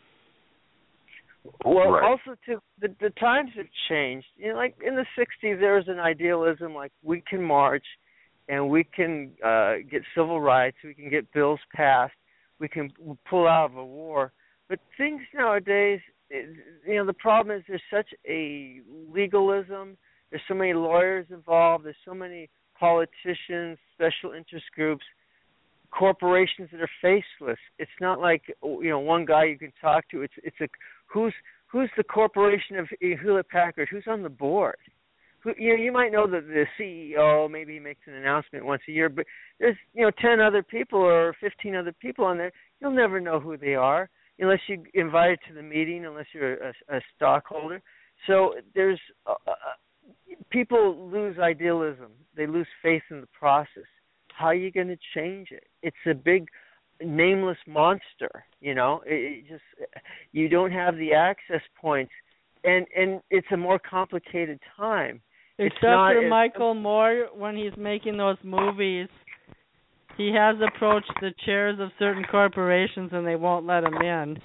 Well, right. also too, the the times have changed. You know, like in the sixties, there was an idealism like we can march, and we can uh, get civil rights, we can get bills passed, we can pull out of a war. But things nowadays, you know, the problem is there's such a legalism. There's so many lawyers involved. There's so many politicians, special interest groups, corporations that are faceless. It's not like, you know, one guy you can talk to. It's it's a who's who's the corporation of Hewlett Packard? Who's on the board? Who, you know, you might know that the C E O. Maybe he makes an announcement once a year, but there's you know ten other people or fifteen other people on there. You'll never know who they are unless you invited to the meeting, unless you're a, a stockholder. So there's uh, people lose idealism. They lose faith in the process. How are you going to change it? It's a big, nameless monster. You know, it, it just you don't have the access points, and and it's a more complicated time. Except it's not, for Michael Moore, when he's making those movies, he has approached the chairs of certain corporations, and they won't let him in.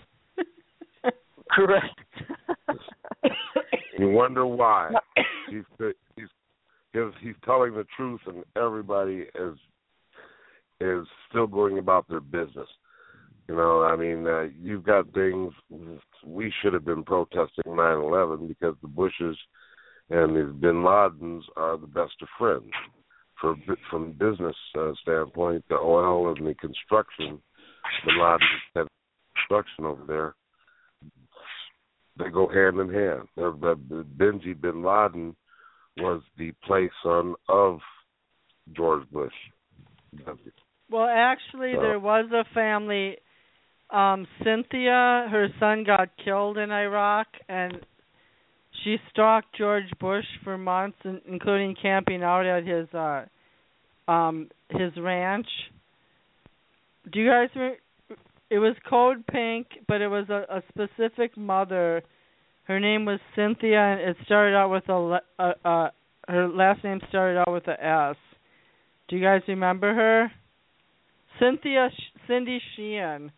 Correct. You wonder why. He's he's he's he's telling the truth, and everybody is is still going about their business. You know, I mean, uh, you've got things. We should have been protesting nine eleven because the Bushes and the Bin Ladens are the best of friends. For from business uh, standpoint, the oil and the construction, Bin Laden had construction over there. They go hand in hand. The, the Benji Bin Laden was the play son of George Bush. Well, actually, so. there was a family. Um, Cynthia, her son got killed in Iraq, and she stalked George Bush for months, including camping out at his uh, um, his ranch. Do you guys remember? It was Code Pink, but it was a, a specific mother. Her name was Cynthia, and it started out with a, a, a her last name started out with a S. Do you guys remember her? Cynthia Cindy Sheehan.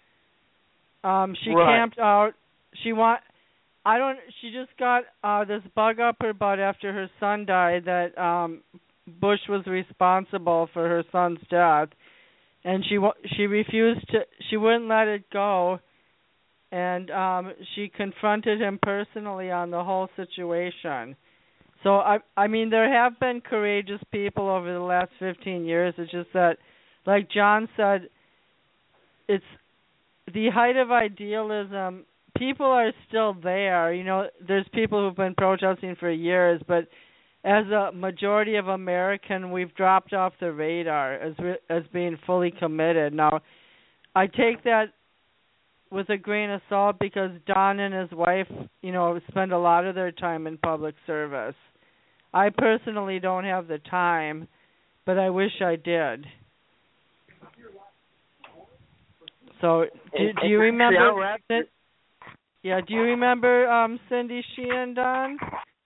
Um, she right. camped out. She want. I don't. She just got uh, this bug up her butt after her son died that um, Bush was responsible for her son's death. And she she refused to. She wouldn't let it go, and um, she confronted him personally on the whole situation. So I I mean there have been courageous people over the last fifteen years. It's just that, like John said, it's the height of idealism. People are still there. You know, there's people who've been protesting for years, but as a majority of American, we've dropped off the radar as as being fully committed. Now, I take that with a grain of salt because Don and his wife, you know, spend a lot of their time in public service. I personally don't have the time, but I wish I did. So, do, do you remember? Yeah, do you remember um, Cindy Sheehan, Don?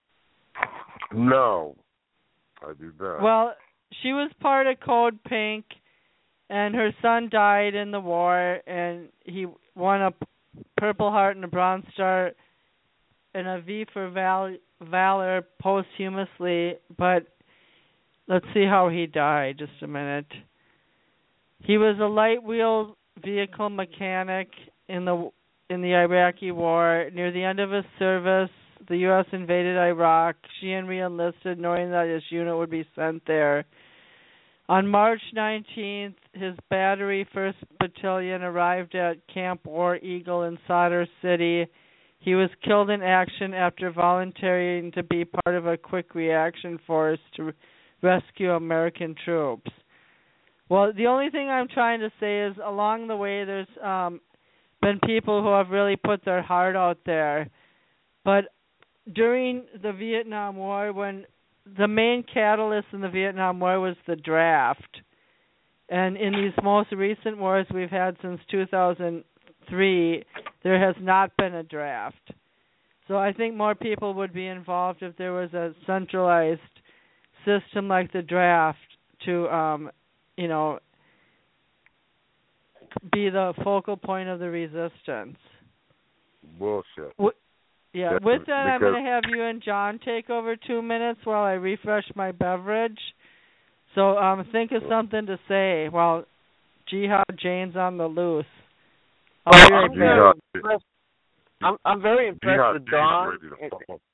No, I do not. Well, she was part of Code Pink, and her son died in the war, and he won a Purple Heart and a Bronze Star and a V for Val- Valor posthumously, but let's see how he died. Just a minute. He was a light wheel vehicle mechanic in the in the Iraqi War. Near the end of his service, the U S invaded Iraq. Sheehan re-enlisted, knowing that his unit would be sent there. On March nineteenth, his battery first Battalion arrived at Camp War Eagle in Sadr City. He was killed in action after volunteering to be part of a quick reaction force to rescue American troops. Well, the only thing I'm trying to say is along the way there's um, been people who have really put their heart out there. But during the Vietnam War, when the main catalyst in the Vietnam War was the draft, and in these most recent wars we've had since two thousand three, there has not been a draft. So I think more people would be involved if there was a centralized system like the draft to, um, you know, be the focal point of the resistance. Bullshit. W- yeah, Yeah, with that, I'm because- going to have you and John take over two minutes while I refresh my beverage. So um, think of something to say while Jihad Jane's on the loose. I'll be right I'm, back. very impressed, I'm, I'm very impressed Jihad with Jane's Don. ready to fuck up.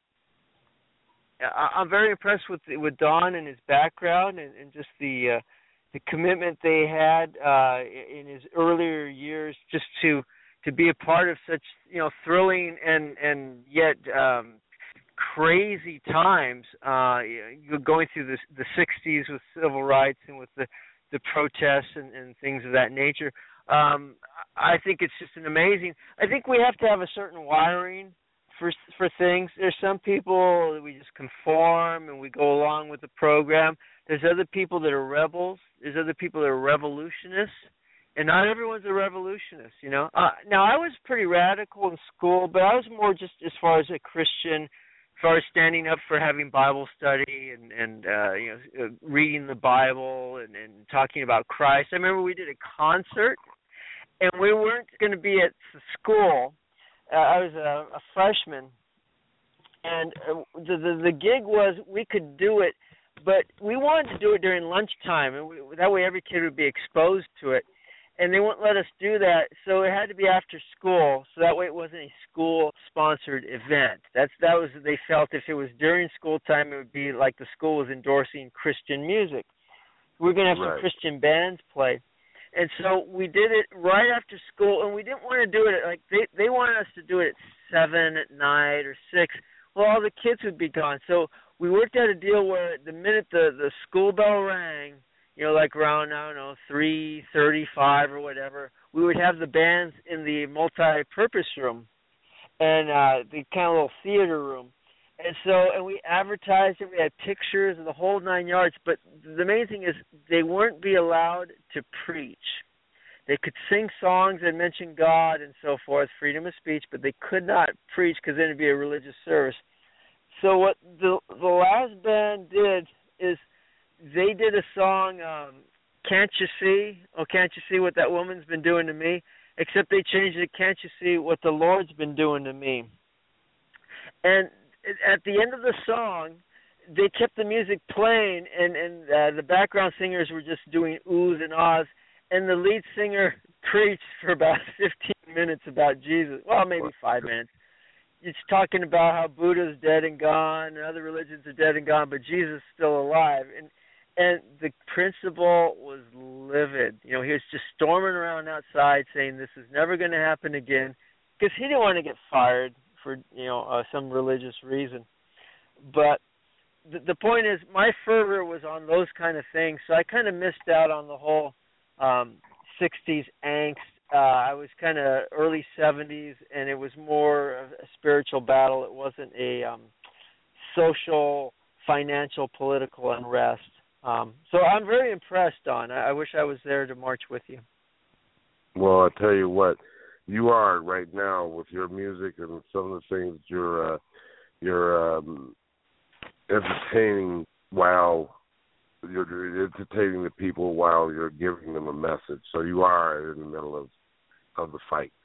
I- I'm very impressed with with Don and his background and, and just the uh, the commitment they had uh, in his earlier years, just to to be a part of such you know thrilling and and yet um, crazy times. Uh, you're going through the the sixties with civil rights and with the the protests and, and things of that nature. Um, I think it's just an amazing. I think we have to have a certain wiring for for things. There's some people that we just conform and we go along with the program. There's other people that are rebels. There's other people that are revolutionists, and not everyone's a revolutionist. You know. Uh, now I was pretty radical in school, but I was more just as far as a Christian, as far as standing up for having Bible study and and uh, you know uh, reading the Bible and, and talking about Christ. I remember we did a concert, and we weren't going to be at the school. Uh, I was a, a freshman, and uh, the, the the gig was we could do it, but we wanted to do it during lunchtime, and we, that way every kid would be exposed to it. And they wouldn't let us do that, so it had to be after school. So that way it wasn't a school-sponsored event. That's that was they felt if it was during school time, it would be like the school was endorsing Christian music. We we're going to have Right. some Christian bands play. And so we did it right after school, and we didn't want to do it at, like they they wanted us to do it at seven at night or six. Well, all the kids would be gone, so we worked out a deal where the minute the the school bell rang, you know, like around I don't know three thirty-five or whatever, we would have the bands in the multi-purpose room and uh, the kind of little theater room. And so, and we advertised it. We had pictures of the whole nine yards. But the main thing is they weren't be allowed to preach. They could sing songs and mention God and so forth, freedom of speech, but they could not preach because then it'd be a religious service. So what the the last band did is they did a song, um, Can't You See? Oh, can't you see what that woman's been doing to me? Except they changed it, Can't you see what the Lord's been doing to me? And at the end of the song, they kept the music playing, and, and uh, the background singers were just doing oohs and ahs, and the lead singer preached for about fifteen minutes about Jesus. Well, maybe five minutes. It's talking about how Buddha's dead and gone, and other religions are dead and gone, but Jesus is still alive. And and the principal was livid. You know, he was just storming around outside saying this is never going to happen again, because he didn't want to get fired for, you know, uh, some religious reason. But the, the point is, my fervor was on those kind of things, so I kind of missed out on the whole um, sixties angst. Uh, I was kind of early seventies, and it was more of a spiritual battle. It wasn't a um, social, financial, political unrest. Um, so I'm very impressed, Don. I, I wish I was there to march with you. Well, I tell you what, you are right now with your music and some of the things you're uh, you're um, entertaining while you're entertaining the people while you're giving them a message. So you are in the middle of of the fight.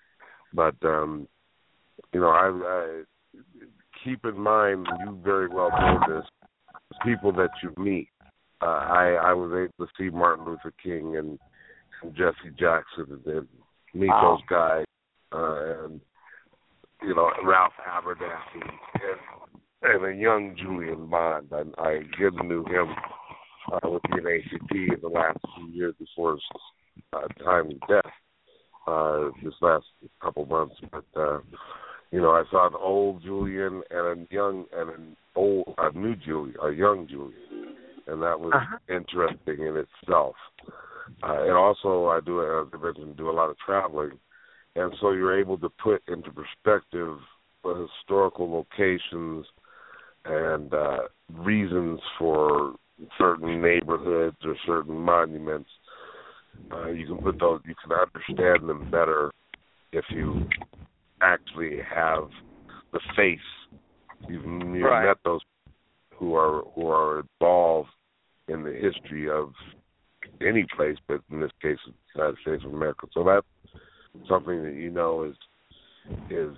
But um, you know, I, I keep in mind, you very well know this, people that you meet. Uh, I I was able to see Martin Luther King and, and Jesse Jackson and meet wow. those guys, uh, and you know, Ralph Abernathy and, and a young Julian Bond. I, I again knew him uh, with the N A C P in the last few years before his uh, time of death. Uh, this last couple months, but uh, you know, I saw an old Julian and a young and an old, a new Julian, a young Julian, and that was uh-huh. interesting in itself. Uh, and also, I do, as I mentioned, do a lot of traveling, and so you're able to put into perspective the historical locations and uh, reasons for certain neighborhoods or certain monuments. Uh, you can put those, you can understand them better if you actually have the face. You've, you've right. met those who are who are involved in the history of any place, but in this case, the United States of America. So that's something that you know is is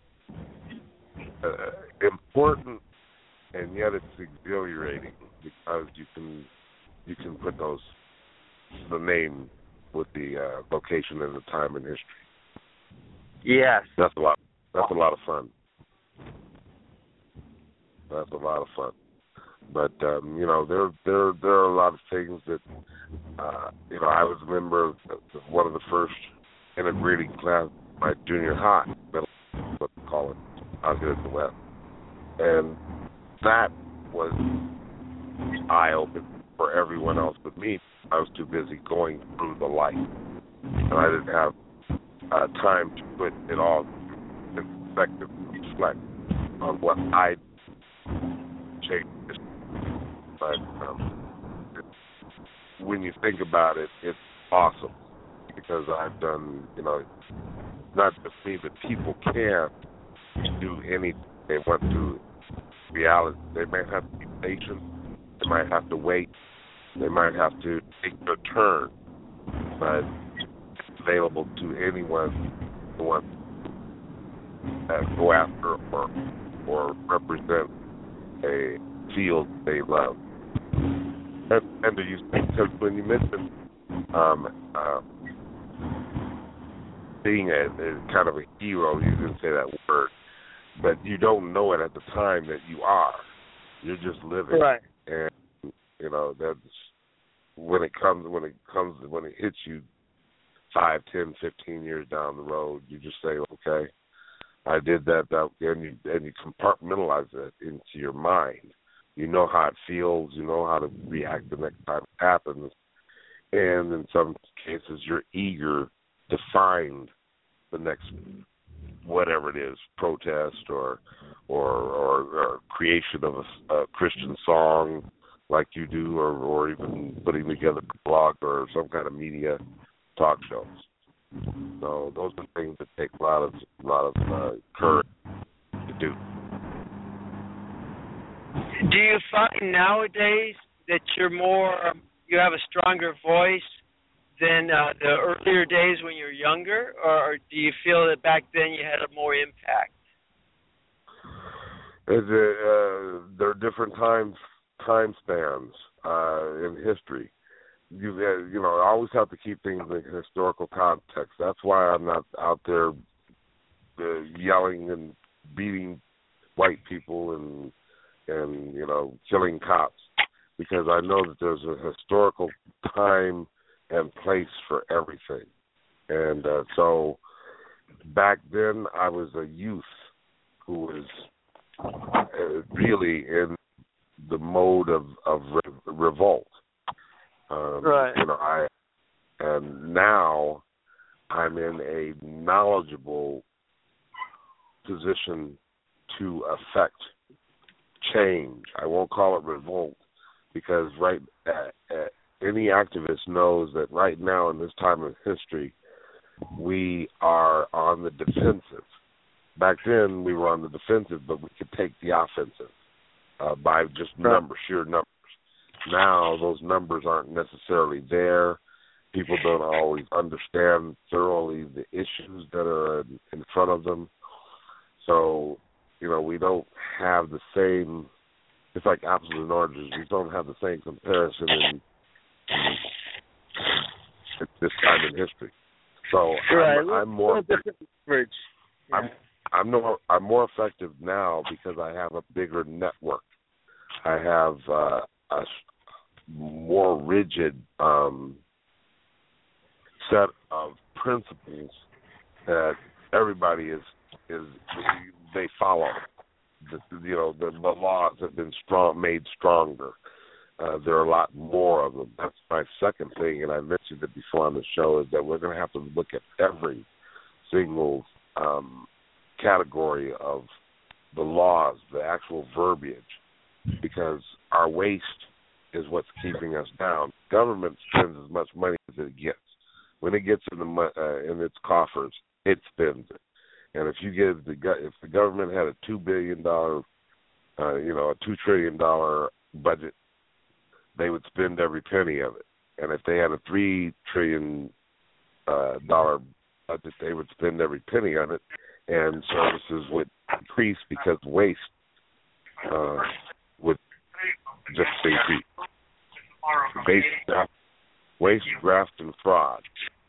uh, important, and yet it's exhilarating because you can you can put those. The name with the uh, location and the time in history. Yes, that's a lot. That's a lot of fun. That's a lot of fun. But um, you know, there there there are a lot of things that uh, you know. I was a member of one of the first integrating class, my junior high, what they call it, out here in the West, and that was eye-opening for everyone else but me. I was too busy going through the life, and I didn't have uh, time to put it all in perspective and reflect on what I changed. But um, it, when you think about it, it's awesome because I've done, you know, not just me, but people can't do anything they want to. Reality, they might have to be patient. They might have to wait. They might have to take their turn, but it's available to anyone who wants to go after or or represent a field they love. And, and you, because when you mentioned um, uh, being a, a kind of a hero, you didn't say that word, but you don't know it at the time that you are. You're just living, right? And you know that's when it comes when it comes when it hits you five, ten, fifteen years down the road. You just say, okay, I did that, that and you and you compartmentalize it into your mind. You know how it feels. You know how to react the next time it happens. And in some cases, you're eager to find the next whatever it is, protest or or, or, or creation of a, a Christian song like you do, or, or even putting together a blog or some kind of media talk shows. So those are things that take a lot of a lot of uh, courage to do. Do you find nowadays that you're more, you have a stronger voice than uh, the earlier days when you were younger, or do you feel that back then you had a more impact? Is it, uh, there are different time time spans uh, in history. You uh, you know, I always have to keep things in historical context. That's why I'm not out there uh, yelling and beating white people and and you know killing cops, because I know that there's a historical time and place for everything. And uh, so back then I was a youth who was uh, really in the mode of, of re- revolt. Um, right. You know, I and now I'm in a knowledgeable position to affect change. I won't call it revolt, because right at, at any activist knows that right now in this time of history, we are on the defensive. Back then, we were on the defensive, but we could take the offensive uh, by just right. numbers, sheer numbers. Now, those numbers aren't necessarily there, people don't always understand thoroughly the issues that are in, in front of them. So, you know, we don't have the same, it's like apples and oranges. We don't have the same comparison in, in this time in history. So right. I'm, I'm more, yeah. I'm, I'm more, I'm more effective now because I have a bigger network. I have uh, a more rigid um, set of principles that everybody is is they follow. The, you know, the, the laws have been strong, made stronger. Uh, there are a lot more of them. That's my second thing, and I mentioned it before on the show, is that we're going to have to look at every single um, category of the laws, the actual verbiage, because our waste is what's keeping us down. Government spends as much money as it gets. When it gets in the uh, in its coffers, it spends it. And if you give the if the government had a two billion dollar, uh, you know, a two trillion dollar budget, they would spend every penny of it. And if they had a three trillion uh, dollar budget, they would spend every penny of it. And services would increase because waste uh, would just increase. Waste, waste, graft, and fraud.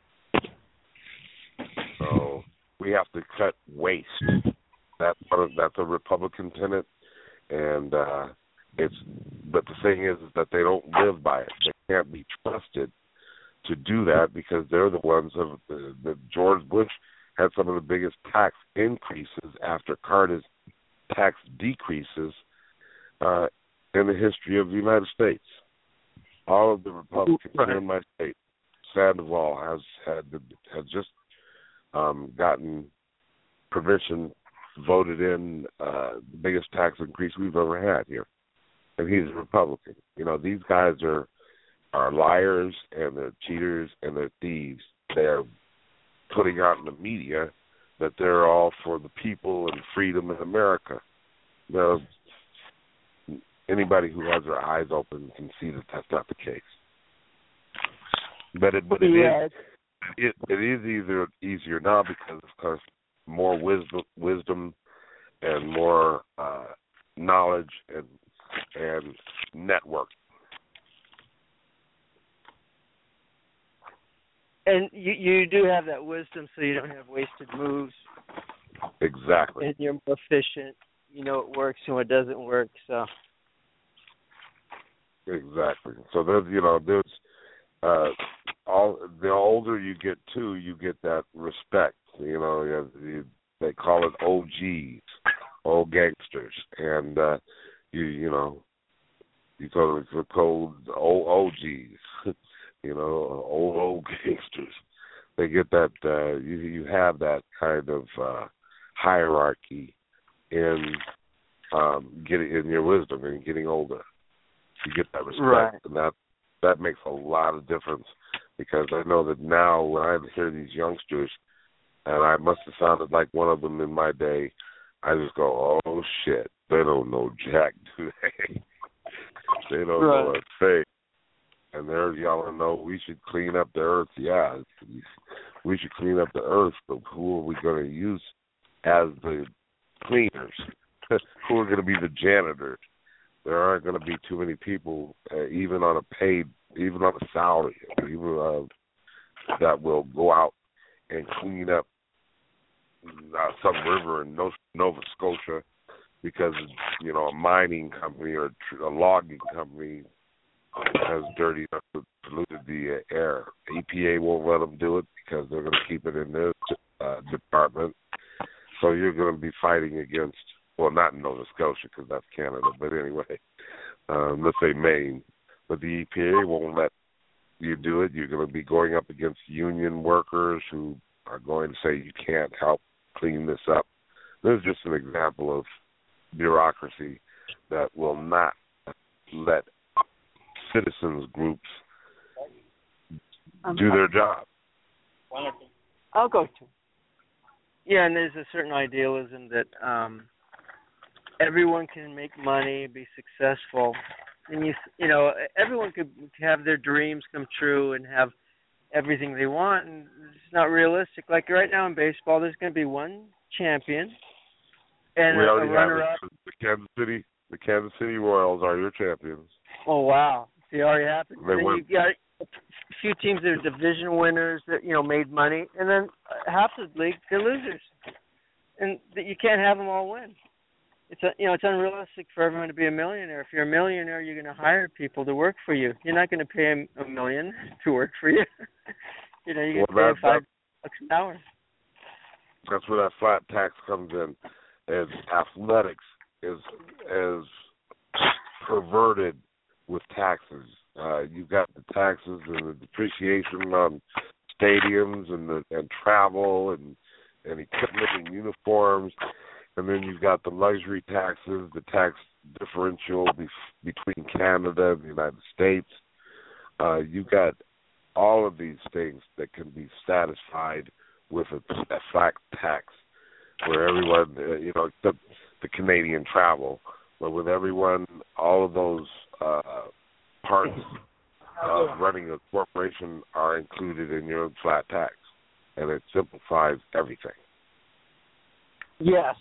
So we have to cut waste. That's one of, that's a Republican tenet, and uh, it's. But the thing is, is that they don't live by it. They can't be trusted to do that because they're the ones of the, the George Bush had some of the biggest tax increases after Carter's tax decreases uh, in the history of the United States. All of the Republicans here in my state, Sandoval has had has just um, gotten permission, voted in uh, the biggest tax increase we've ever had here, and he's a Republican. You know, these guys are are liars and they're cheaters and they're thieves. They're putting out in the media that they're all for the people and freedom in America. Now, anybody who has their eyes open can see that that's not the case. But it, but it yeah. is it, it is either easier now because of course more wisdom, wisdom, and more uh, knowledge and and network. And you you do have that wisdom, so you don't have wasted moves. Exactly. And you're more efficient. You know what works and what doesn't work. So. Exactly. So there's you know there's uh, all the older you get too, you get that respect. You know, you, you, they call it O Gs, old gangsters, and uh, you you know you call it the code O Gs. You know, old old gangsters. They get that. Uh, you you have that kind of uh, hierarchy in um, getting in your wisdom and getting older. You get that respect, right. and that that makes a lot of difference. Because I know that now when I hear these youngsters, and I must have sounded like one of them in my day, I just go, oh shit, they don't know jack, do they? They don't right. know a thing. And they're yelling, no, we should clean up the earth. Yeah, we should clean up the earth, but who are we going to use as the cleaners? Who are going to be the janitors? There aren't going to be too many people, uh, even on a paid, even on a salary, even uh, that will go out and clean up uh, some river in Nova Scotia because, you know, a mining company or a logging company has dirty, polluted the uh, air. E P A won't let them do it because they're going to keep it in their uh, department. So you're going to be fighting against, well, not in Nova Scotia because that's Canada, but anyway, um, let's say Maine. But the E P A won't let you do it. You're going to be going up against union workers who are going to say you can't help clean this up. This is just an example of bureaucracy that will not let citizens groups do their job. I'll go to. Yeah, and there's a certain idealism that um, everyone can make money, be successful, and you you know everyone could have their dreams come true and have everything they want, and it's not realistic. Like right now in baseball, there's going to be one champion and we a, already a runner-up. have it. The Kansas City, the Kansas City Royals are your champions. Oh wow! See, already happened. They then won. you got a few teams that are division winners that you know made money, and then half the league they're losers, and you can't have them all win. It's a, you know it's unrealistic for everyone to be a millionaire. If you're a millionaire, you're going to hire people to work for you. You're not going to pay them a million to work for you. you know, you're going to well, pay them five bucks an hour. That's where that flat tax comes in. As athletics is as perverted with taxes. Uh, you've got the taxes and the depreciation on stadiums and the and travel and and equipment and uniforms. And then you've got the luxury taxes, the tax differential be- between Canada and the United States. Uh, you've got all of these things that can be satisfied with a, a flat tax, where everyone, uh, you know, except the Canadian travel, but with everyone, all of those uh, parts of running a corporation are included in your flat tax, and it simplifies everything. Yes.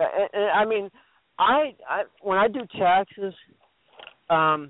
I mean, I, I when I do taxes, um,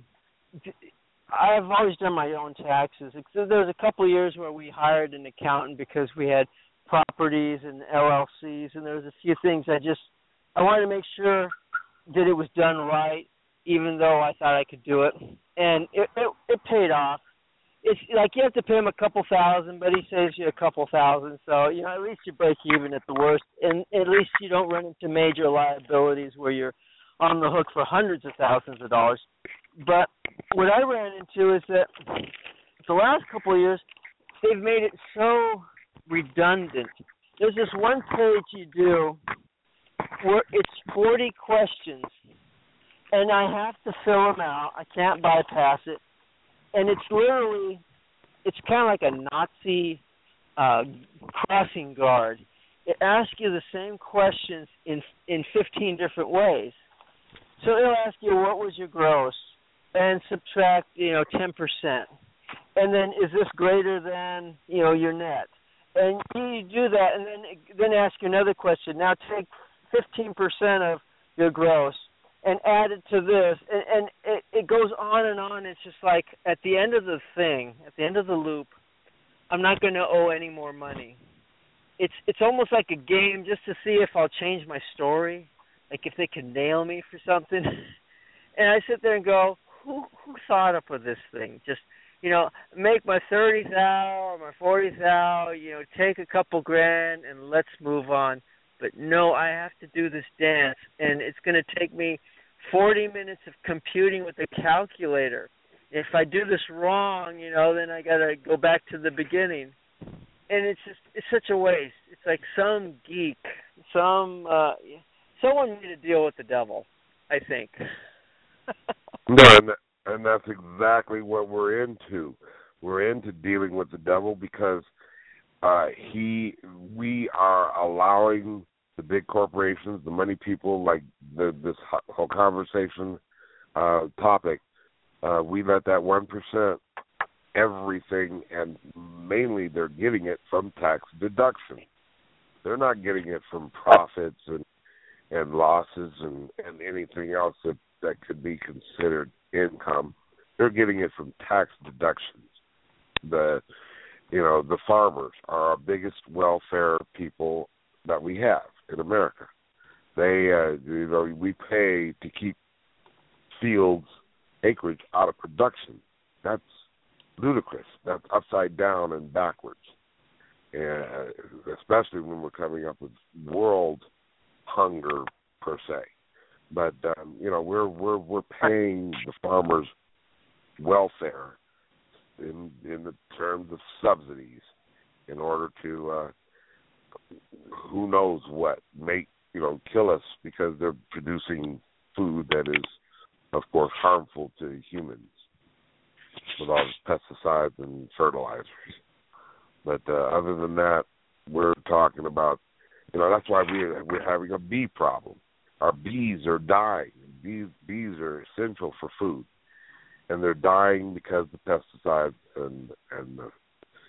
I've always done my own taxes. There was a couple of years where we hired an accountant because we had properties and L L Cs, and there was a few things I just I wanted to make sure that it was done right, even though I thought I could do it, and it it, it paid off. It's like you have to pay him a couple thousand, but he saves you a couple thousand. So, you know, at least you break even at the worst. And at least you don't run into major liabilities where you're on the hook for hundreds of thousands of dollars. But what I ran into is that the last couple of years, they've made it so redundant. There's this one page you do where it's forty questions, and I have to fill them out. I can't bypass it. And it's literally, it's kind of like a Nazi uh, crossing guard. It asks you the same questions in in fifteen different ways. So it'll ask you, what was your gross? And subtract, you know, ten percent. And then, is this greater than, you know, your net? And you do that, and then then ask you another question. Now take fifteen percent of your gross and add it to this, and, and it, it goes on and on. It's just like, at the end of the thing, at the end of the loop, I'm not going to owe any more money. It's it's almost like a game just to see if I'll change my story, like if they can nail me for something. And I sit there and go, who who thought up of this thing? Just, you know, make my thirty thou or my forty thou, you know, take a couple grand and let's move on. But no, I have to do this dance, and it's going to take me forty minutes of computing with a calculator. If I do this wrong, you know, then I got to go back to the beginning. And it's just, it's such a waste. It's like some geek, some, uh, someone made a deal with the devil, I think. No, and, and that's exactly what we're into. We're into dealing with the devil because uh, he, we are allowing the big corporations, the money people, like the, this whole conversation uh, topic, uh, we let that one percent everything, and mainly they're getting it from tax deduction. They're not getting it from profits and and losses and, and anything else that, that could be considered income. They're getting it from tax deductions. The you know, the farmers are our biggest welfare people that we have in America. They, uh, you know, we pay to keep fields, acreage out of production. That's ludicrous. That's upside down and backwards. And especially when we're coming up with world hunger per se. But um, you know, we're we're we're paying the farmers welfare in in the terms of subsidies in order to uh, who knows what, make, you know, kill us because they're producing food that is, of course, harmful to humans with all the pesticides and fertilizers. But uh, other than that, we're talking about, you know, that's why we, we're having a bee problem. Our bees are dying. Bees, bees are essential for food, and they're dying because the pesticides and and the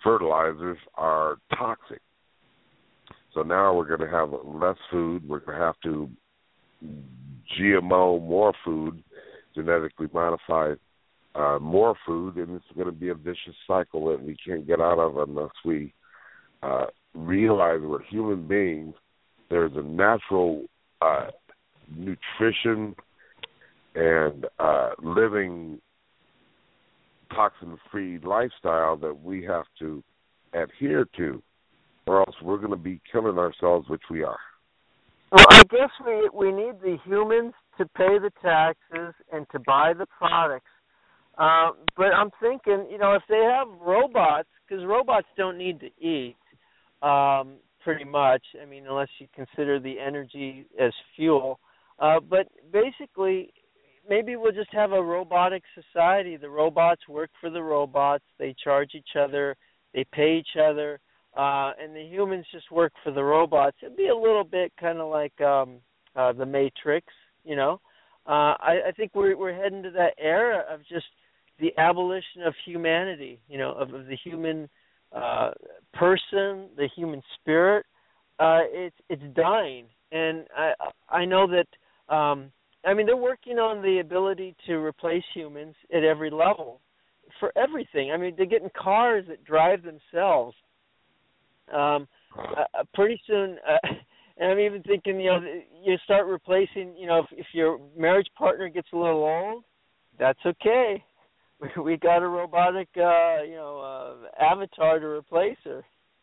fertilizers are toxic. So now we're going to have less food. We're going to have to G M O more food, genetically modified uh, more food, and it's going to be a vicious cycle that we can't get out of unless we uh, realize we're human beings. There's a natural uh, nutrition and uh, living toxin-free lifestyle that we have to adhere to, or else we're going to be killing ourselves, which we are. Well, I guess we we need the humans to pay the taxes and to buy the products. Uh, but I'm thinking, you know, if they have robots, because robots don't need to eat, um, pretty much. I mean, unless you consider the energy as fuel. Uh, but basically, maybe we'll just have a robotic society. The robots work for the robots. They charge each other. They pay each other. Uh, and the humans just work for the robots. It'd be a little bit kind of like um, uh, the Matrix, you know. Uh, I, I think we're we're heading to that era of just the abolition of humanity, you know, of, of the human uh, person, the human spirit. Uh, it's it's dying, and I I know that. Um, I mean, they're working on the ability to replace humans at every level for everything. I mean, they're getting cars that drive themselves. Um, uh, pretty soon, uh, and I'm even thinking, you know, you start replacing, you know, if, if your marriage partner gets a little old, that's okay. We got a robotic, uh, you know, uh, avatar to replace her.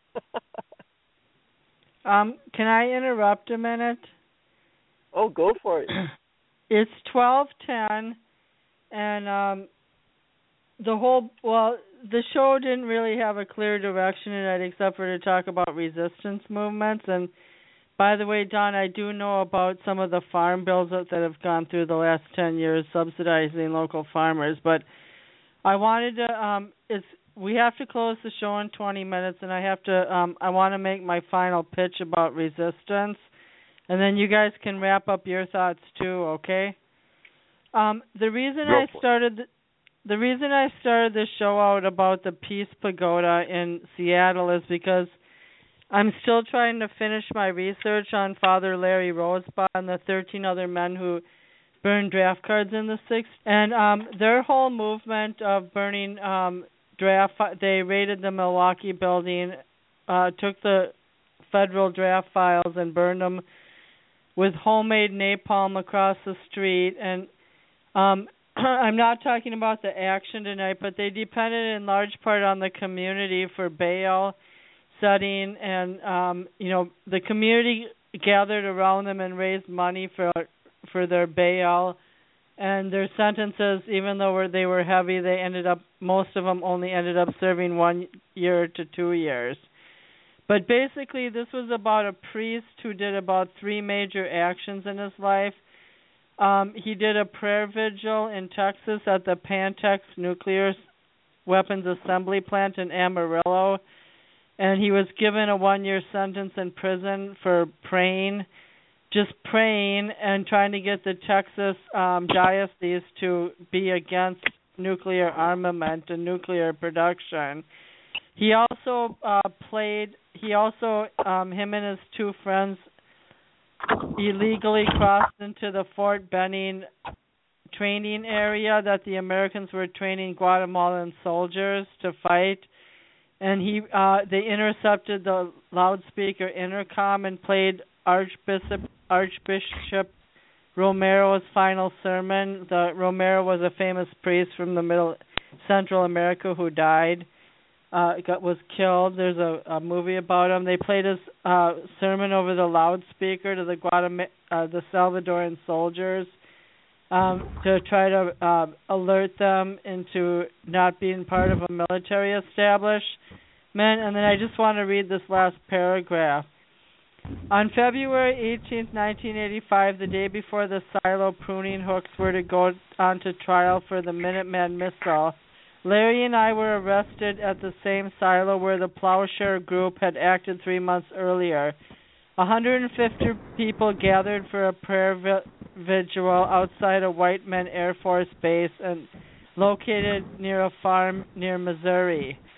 um, can I interrupt a minute? Oh, go for it. It's twelve ten, and um, the whole, well, the show didn't really have a clear direction in it except for to talk about resistance movements. And by the way, Don, I do know about some of the farm bills that, that have gone through the last ten years subsidizing local farmers. But I wanted to, um, it's, we have to close the show in twenty minutes, and I have to, um, I want to make my final pitch about resistance. And then you guys can wrap up your thoughts too, okay? Um, the reason I started... The reason I started this show out about the Peace Pagoda in Seattle is because I'm still trying to finish my research on Father Larry Rosebud and the thirteen other men who burned draft cards in the sixties. And um, their whole movement of burning um, draft, they raided the Milwaukee building, uh, took the federal draft files and burned them with homemade napalm across the street. And um, I'm not talking about the action tonight, but they depended in large part on the community for bail setting, and um, you know, the community gathered around them and raised money for for their bail, and their sentences, even though they were heavy, they ended up most of them only ended up serving one year to two years. But basically, this was about a priest who did about three major actions in his life. Um, he did a prayer vigil in Texas at the Pantex Nuclear Weapons Assembly Plant in Amarillo, and he was given a one-year sentence in prison for praying, just praying and trying to get the Texas um, diocese to be against nuclear armament and nuclear production. He also uh, played, he also, um, him and his two friends illegally crossed into the Fort Benning training area that the Americans were training Guatemalan soldiers to fight, and he uh, they intercepted the loudspeaker intercom and played Archbishop Archbishop Romero's final sermon. The Romero was a famous priest from the Middle Central America who died. Uh, got was killed. There's a, a movie about him. They played his uh, sermon over the loudspeaker to the Guatem- uh, the Salvadoran soldiers um, to try to uh, alert them into not being part of a military establishment. And then I just want to read this last paragraph. On February eighteenth, nineteen eighty-five, the day before the silo pruning hooks were to go on to trial for the Minuteman missile, Larry and I were arrested at the same silo where the Plowshare Group had acted three months earlier. one hundred fifty people gathered for a prayer vi- vigil outside a Whiteman Air Force base and located near a farm near Missouri.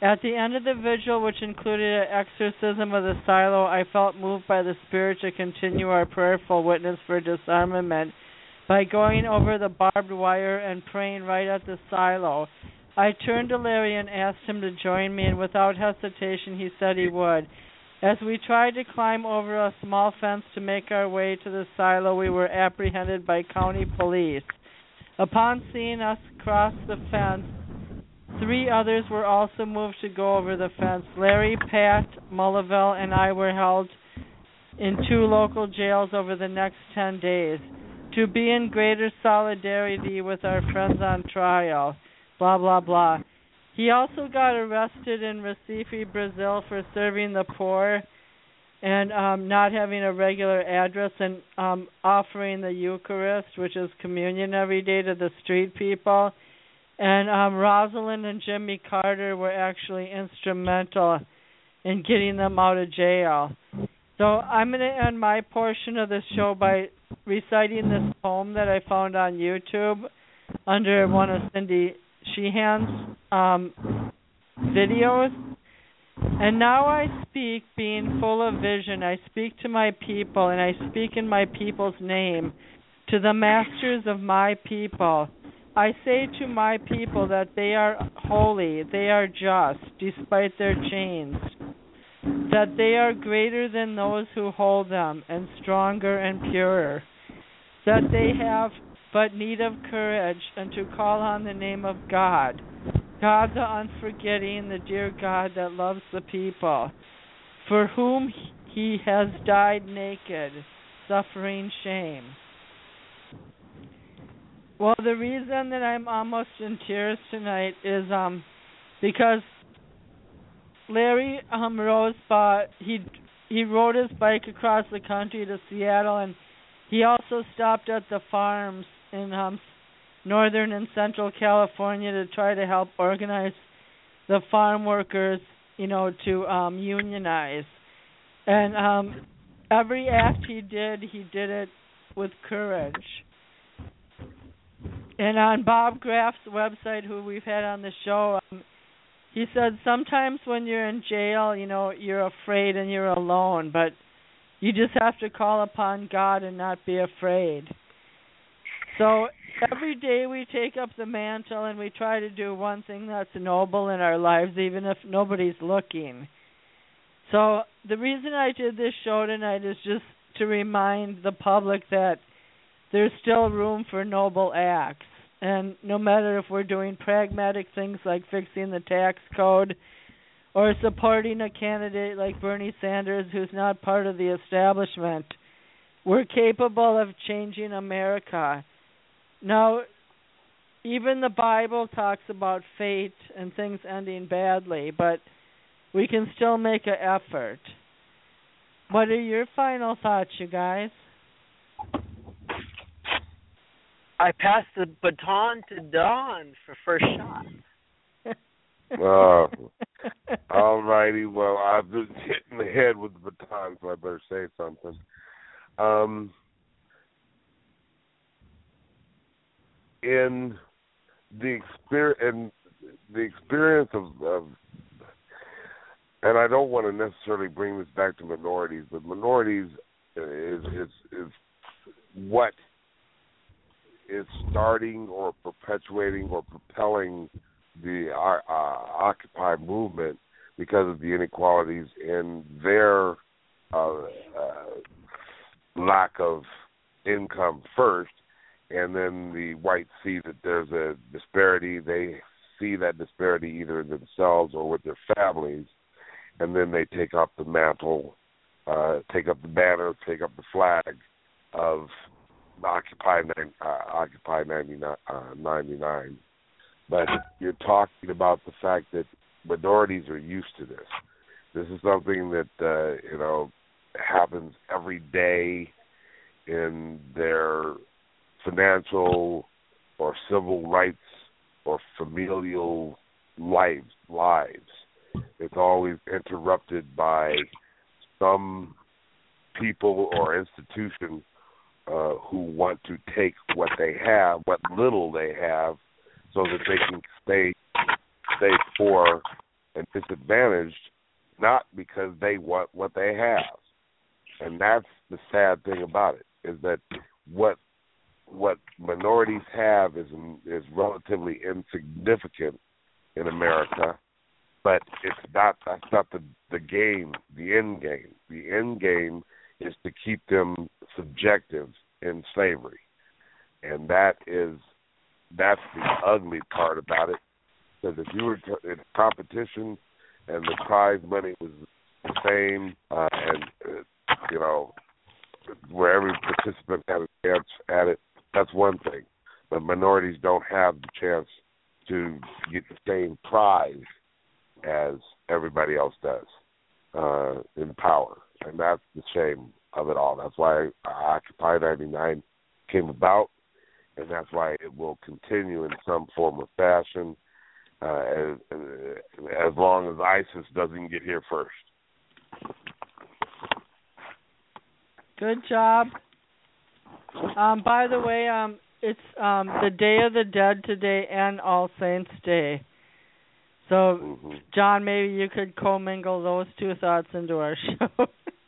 At the end of the vigil, which included an exorcism of the silo, I felt moved by the Spirit to continue our prayerful witness for disarmament by going over the barbed wire and praying right at the silo. I turned to Larry and asked him to join me, and without hesitation he said he would. As we tried to climb over a small fence to make our way to the silo, we were apprehended by county police. Upon seeing us cross the fence, three others were also moved to go over the fence. Larry, Pat, Mullivel, and I were held in two local jails over the next ten days to be in greater solidarity with our friends on trial. Blah, blah, blah. He also got arrested in Recife, Brazil for serving the poor and um, not having a regular address and um, offering the Eucharist, which is communion every day, to the street people. And um, Rosalind and Jimmy Carter were actually instrumental in getting them out of jail. So I'm going to end my portion of the show by reciting this poem that I found on YouTube under one of Cindy Sheehan's um, videos. And now I speak, being full of vision. I speak to my people, and I speak in my people's name, to the masters of my people. I say to my people that they are holy, they are just, despite their chains, that they are greater than those who hold them, and stronger and purer, that they have but need of courage, and to call on the name of God, God the unforgetting, the dear God that loves the people, for whom he has died naked, suffering shame. Well, the reason that I'm almost in tears tonight is um because Larry um, Rosbaugh, he he rode his bike across the country to Seattle, and he also stopped at the farms in um, northern and central California to try to help organize the farm workers, you know, to um, unionize. And um, every act he did, he did it with courage. And on Bob Graff's website, who we've had on the show, um, he said sometimes when you're in jail, you know, you're afraid and you're alone, but you just have to call upon God and not be afraid. So every day we take up the mantle and we try to do one thing that's noble in our lives, even if nobody's looking. So the reason I did this show tonight is just to remind the public that there's still room for noble acts. And no matter if we're doing pragmatic things like fixing the tax code or supporting a candidate like Bernie Sanders who's not part of the establishment, we're capable of changing America. Now, even the Bible talks about fate and things ending badly, but we can still make an effort. What are your final thoughts, you guys? I passed the baton to Dawn for first shot. uh, all righty. Well, I've been hit in the head with the baton, so I better say something. Um, in the experience, in the experience of, of, and I don't want to necessarily bring this back to minorities, but minorities is is is what is starting or perpetuating or propelling the uh, uh, Occupy movement because of the inequalities in their uh, uh, lack of income first, and then the whites see that there's a disparity. They see that disparity either in themselves or with their families, and then they take up the mantle, uh, take up the banner, take up the flag of Occupy uh, Occupy ninety-nine, uh, ninety-nine. But you're talking about the fact that minorities are used to this. This is something that uh, you know happens every day in their financial or civil rights or familial lives. Lives. It's always interrupted by some people or institution Uh, who want to take what they have, what little they have, so that they can stay stay poor and disadvantaged, not because they want what they have. And that's the sad thing about it, is that what what minorities have is is relatively insignificant in America, but it's not that's not the, the game, the end game. The end game is to keep them subjective in slavery. And that is that's the ugly part about it. Because if you were in competition and the prize money was the same, uh, and uh, you know, where every participant had a chance at it, that's one thing. But minorities don't have the chance to get the same prize as everybody else does uh, in power, and that's the shame of it all. That's why Occupy ninety-nine came about, and that's why it will continue in some form or fashion uh, as, as long as ISIS doesn't get here first. Good job. Um, by the way, um, it's um, the Day of the Dead today and All Saints Day. So, mm-hmm. John, maybe you could commingle those two thoughts into our show.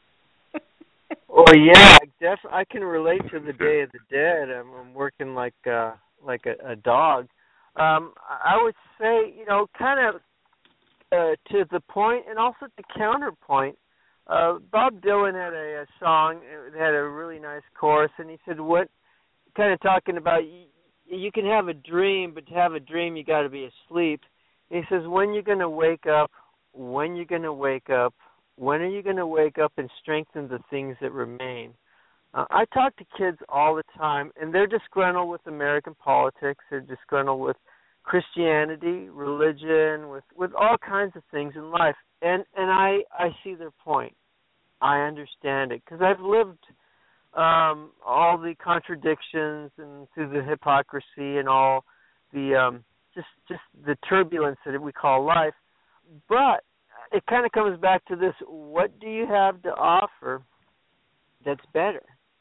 Oh yeah, I def- I can relate to the Day of the Dead. I'm, I'm working like uh, like a, a dog. Um, I would say, you know, kind of uh, to the point, and also to counterpoint. Uh, Bob Dylan had a, a song. It had a really nice chorus, and he said, "What?" Kind of talking about you, you can have a dream, but to have a dream, you got to be asleep. He says, when you're going to wake up, when you're going to wake up, when are you going to wake up and strengthen the things that remain? Uh, I talk to kids all the time, and they're disgruntled with American politics. They're disgruntled with Christianity, religion, with, with all kinds of things in life. And, and I, I see their point. I understand it because I've lived um, all the contradictions and through the hypocrisy and all the um, just just the turbulence that we call life. But it kind of comes back to this: what do you have to offer that's better?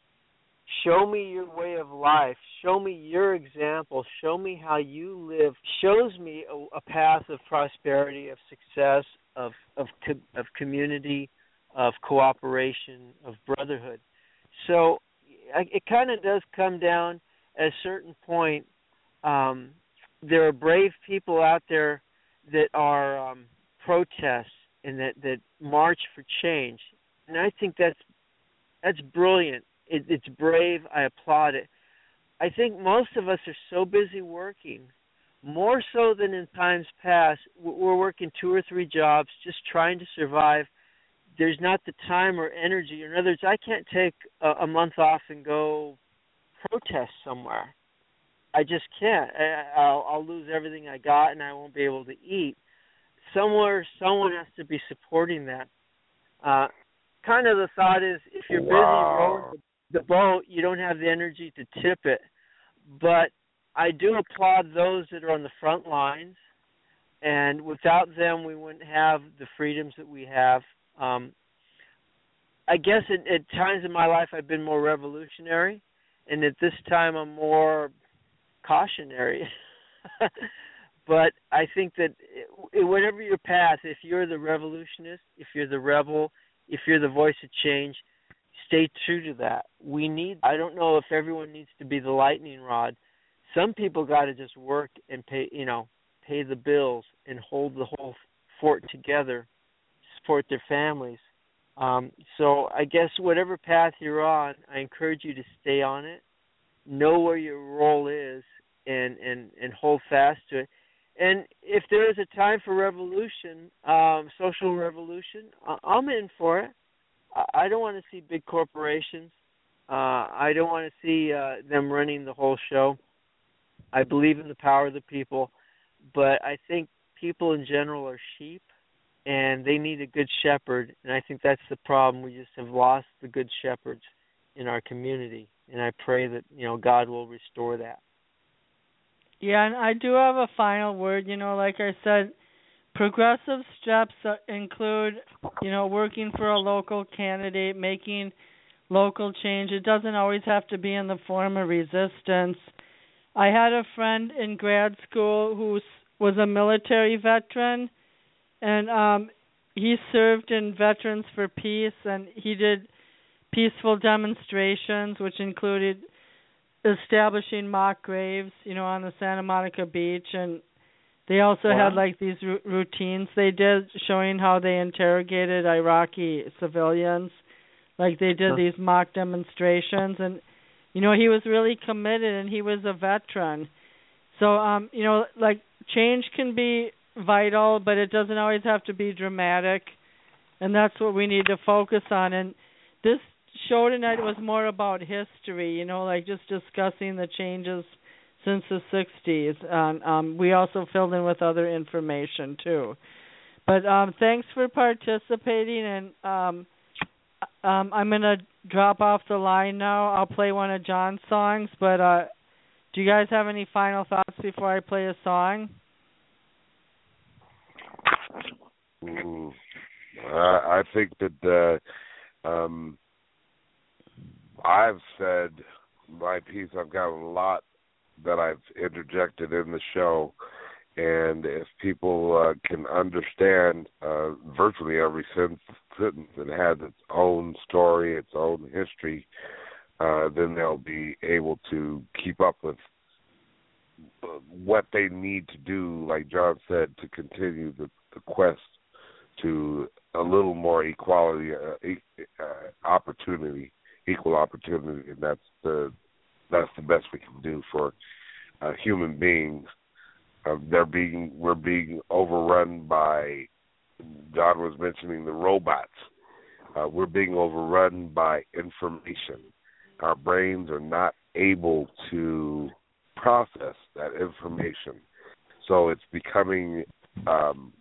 Show me your way of life. Show me your example. Show me how you live. Shows me a, a path of prosperity, of success, of of co- of community, of cooperation, of brotherhood. So I, it kind of does come down at a certain point. Um, there are brave people out there that are um, protests and that, that march for change, and I think that's that's brilliant. It, it's brave. I applaud it. I think most of us are so busy working, more so than in times past. We're working two or three jobs, just trying to survive. There's not the time or energy. In other words, I can't take a, a month off and go protest somewhere. I just can't. I, I'll, I'll lose everything I got, and I won't be able to eat. Somewhere, someone has to be supporting that. Uh, kind of the thought is, if you're busy wow. rowing the boat, you don't have the energy to tip it. But I do applaud those that are on the front lines, and without them, we wouldn't have the freedoms that we have. Um, I guess at, at times in my life I've been more revolutionary, and at this time I'm more cautionary. But I think that it, whatever your path, if you're the revolutionist, if you're the rebel, if you're the voice of change, stay true to that. We need, I don't know if everyone needs to be the lightning rod. Some people got to just work and pay, you know, pay the bills and hold the whole fort together, support their families. Um, so I guess whatever path you're on, I encourage you to stay on it, know where your role is, and, and, and hold fast to it. And if there is a time for revolution, um, social revolution, I'm in for it. I don't want to see big corporations. Uh, I don't want to see uh, them running the whole show. I believe in the power of the people, but I think people in general are sheep, and they need a good shepherd, and I think that's the problem. We just have lost the good shepherds in our community, and I pray that, you know, God will restore that. Yeah, and I do have a final word. You know, like I said, progressive steps include, you know, working for a local candidate, making local change. It doesn't always have to be in the form of resistance. I had a friend in grad school who was a military veteran, and um, he served in Veterans for Peace, and he did peaceful demonstrations, which included establishing mock graves, you know, on the Santa Monica beach, and they also Wow. had like these r- routines they did showing how they interrogated Iraqi civilians. Like they did Huh. these mock demonstrations, and you know, he was really committed, and he was a veteran. So um, you know, like change can be vital, but it doesn't always have to be dramatic, and that's what we need to focus on. And this show tonight was more about history, you know, like just discussing the changes since the sixties. And um, we also filled in with other information too. But um, thanks for participating, and um, um, I'm gonna drop off the line now. I'll play one of John's songs, but uh, do you guys have any final thoughts before I play a song? Mm, I, I think that uh, um, I've said my piece. I've got a lot that I've interjected in the show, and if people uh, can understand uh, virtually every sentence, sentence that has its own story, its own history, uh, then they'll be able to keep up with what they need to do, like John said, to continue the, the quest to a little more equality, uh, e- uh, opportunity, equal opportunity, and that's the that's the best we can do for uh, human beings. Uh, they're being we're being overrun by. John was mentioning the robots. Uh, we're being overrun by information. Our brains are not able to process that information, so it's becoming. Um,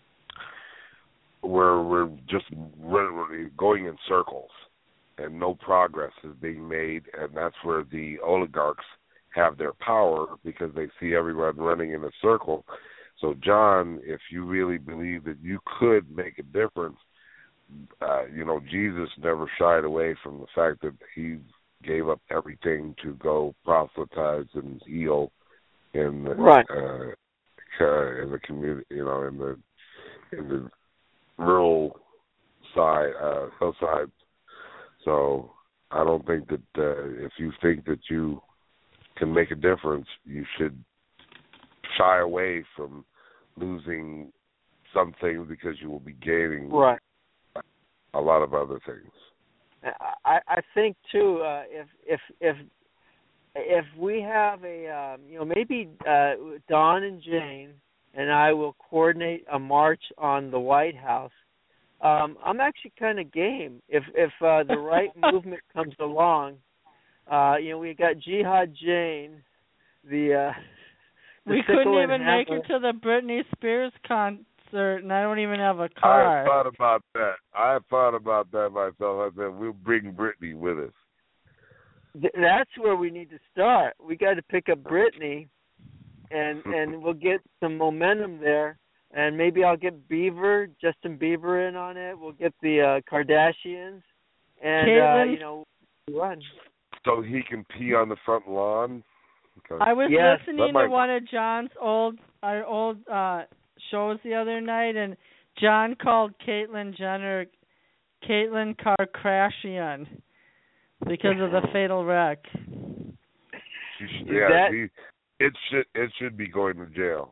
We're we're just we're going in circles, and no progress is being made, and that's where the oligarchs have their power because they see everyone running in a circle. So, John, if you really believe that you could make a difference, uh, you know, Jesus never shied away from the fact that he gave up everything to go proselytize and heal in the Right. uh, in the community, you know, in the in the rural side, uh, hillside. So I don't think that uh, if you think that you can make a difference, you should shy away from losing some things because you will be gaining Right. a lot of other things. I, I think too, uh, if if if if we have a um, you know maybe uh, Don and Jane and I will coordinate a march on the White House. Um, I'm actually kind of game if if uh, the right movement comes along. Uh, you know, we got Jihad Jane, the, uh, the we couldn't sickle even and make hammer. it to the Britney Spears concert, and I don't even have a car. I thought about that. I thought about that myself. I said we'll bring Britney with us. Th- that's where we need to start. We got to pick up Britney, and and we'll get some momentum there. And maybe I'll get Bieber, Justin Bieber in on it. We'll get the uh, Kardashians, and uh, you know, run. So he can pee on the front lawn. Okay. I was Yes, listening might- to one of John's old our old uh shows the other night, and John called Caitlyn Jenner Caitlyn Kardashian because of the fatal wreck. She should, Is yeah, that- he, it should it should be going to jail.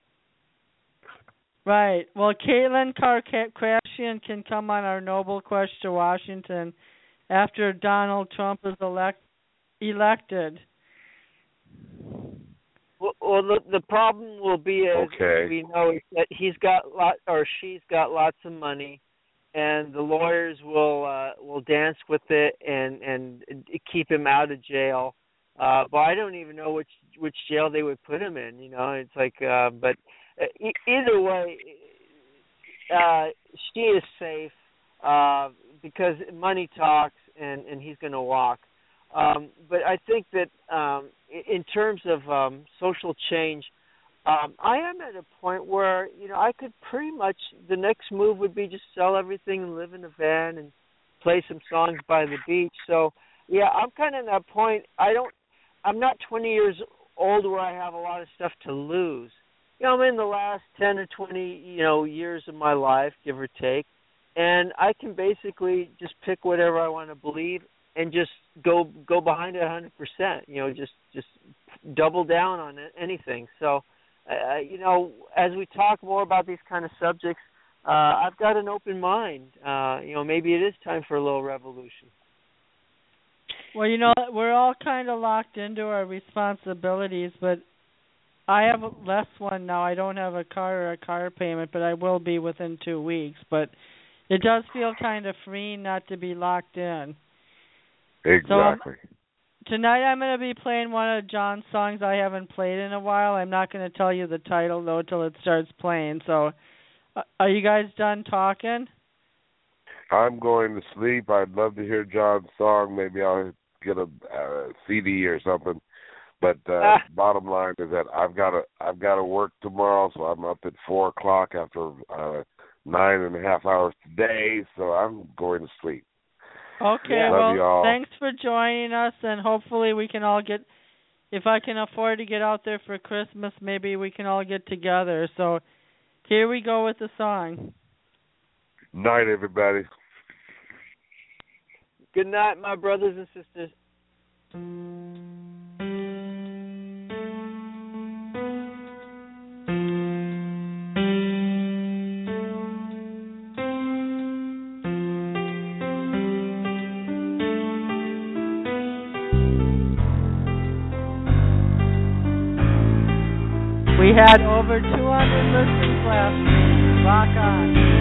Right. Well, Caitlyn Kardashian can come on our Noble Quest to Washington after Donald Trump is elect elected. Well, well the, the problem will be, as Okay. we know, is that he's got lot or she's got lots of money, and the lawyers will uh, will dance with it and and keep him out of jail. Uh, but I don't even know which which jail they would put him in. You know, it's like, uh, but e- either way, uh, she is safe uh, because money talks, and and he's going to walk. Um, but I think that um, in terms of um, social change, um, I am at a point where, you know, I could pretty much, the next move would be just sell everything and live in a van and play some songs by the beach. So, yeah, I'm kind of at that point. I don't, I'm not twenty years old where I have a lot of stuff to lose. you know, I'm in the last ten or twenty, you know, years of my life, give or take, and I can basically just pick whatever I want to believe and just go go behind it one hundred percent. You know, just just double down on it, anything. So, uh, you know, as we talk more about these kind of subjects, uh, I've got an open mind. Uh, you know, maybe it is time for a little revolution. Well, you know, we're all kind of locked into our responsibilities, but I have less one now. I don't have a car or a car payment, but I will be within two weeks. But it does feel kind of freeing not to be locked in. Exactly. So, um, tonight I'm going to be playing one of John's songs I haven't played in a while. I'm not going to tell you the title, though, till it starts playing. So uh, are you guys done talking? I'm going to sleep. I'd love to hear John's song. Maybe I'll get a uh, C D or something. But uh, ah. bottom line is that I've got to I've got to work tomorrow, so I'm up at four o'clock after uh, nine and a half hours today. So I'm going to sleep. Okay, Love well, thanks for joining us, and hopefully we can all get, if I can afford to get out there for Christmas, maybe we can all get together. So here we go with the song. Night, everybody. Good night, my brothers and sisters. We had over two hundred listens last week. Rock on.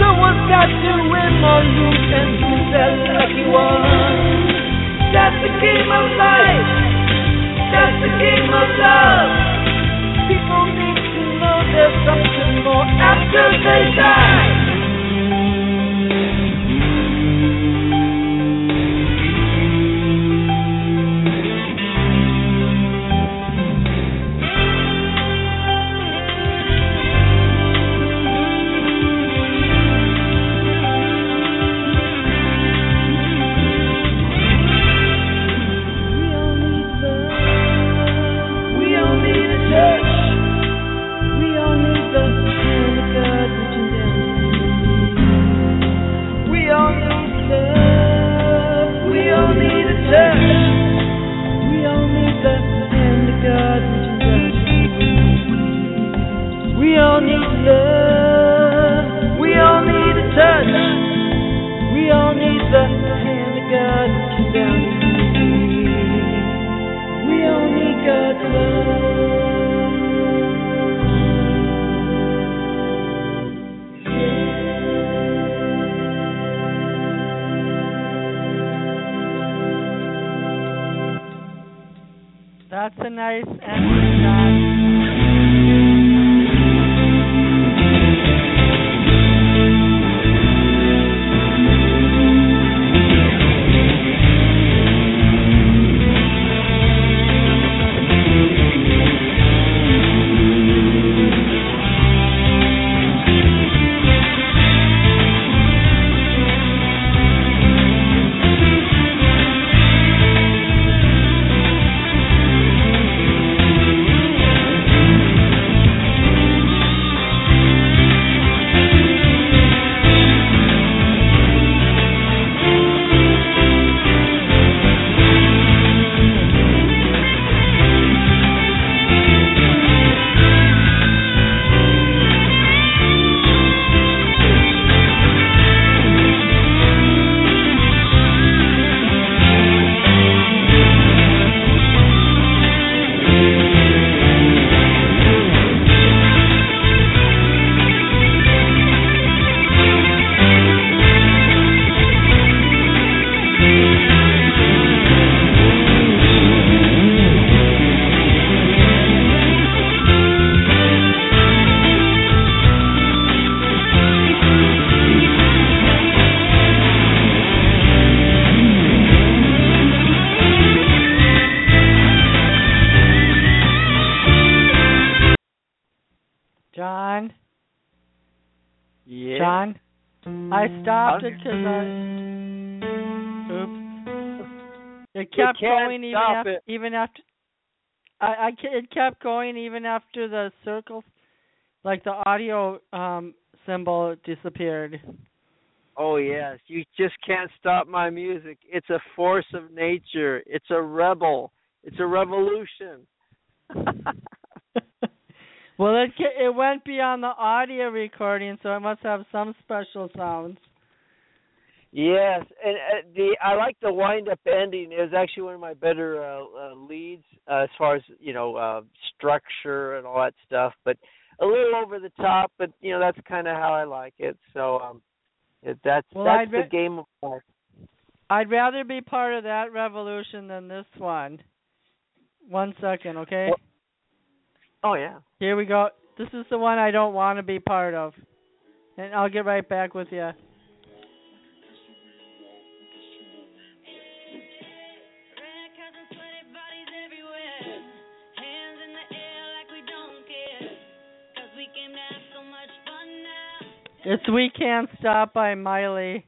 Got to win or lose, and who's that lucky one? That's the game. We only got love. That's a nice ending, John. John? Yeah. John? I stopped it because I... Oops. It kept can't going even stop after... it. Even after I, I, ke- it kept going even after the circle, like the audio um, symbol disappeared. Oh, yes. You just can't stop my music. It's a force of nature. It's a rebel. It's a revolution. Well, it ca- it went beyond the audio recording, so it must have some special sounds. Yes, and uh, the I like the wind-up ending. It was actually one of my better uh, uh, leads uh, as far as you know uh, structure and all that stuff. But a little over the top, but you know that's kind of how I like it. So um, it, that's Well, that's I'd the re- game of life. I'd rather be part of that revolution than this one. One second, okay? Well, oh yeah. Here we go. This is the one I don't want to be part of. And I'll get right back with you. It's We Can't Stop by Miley.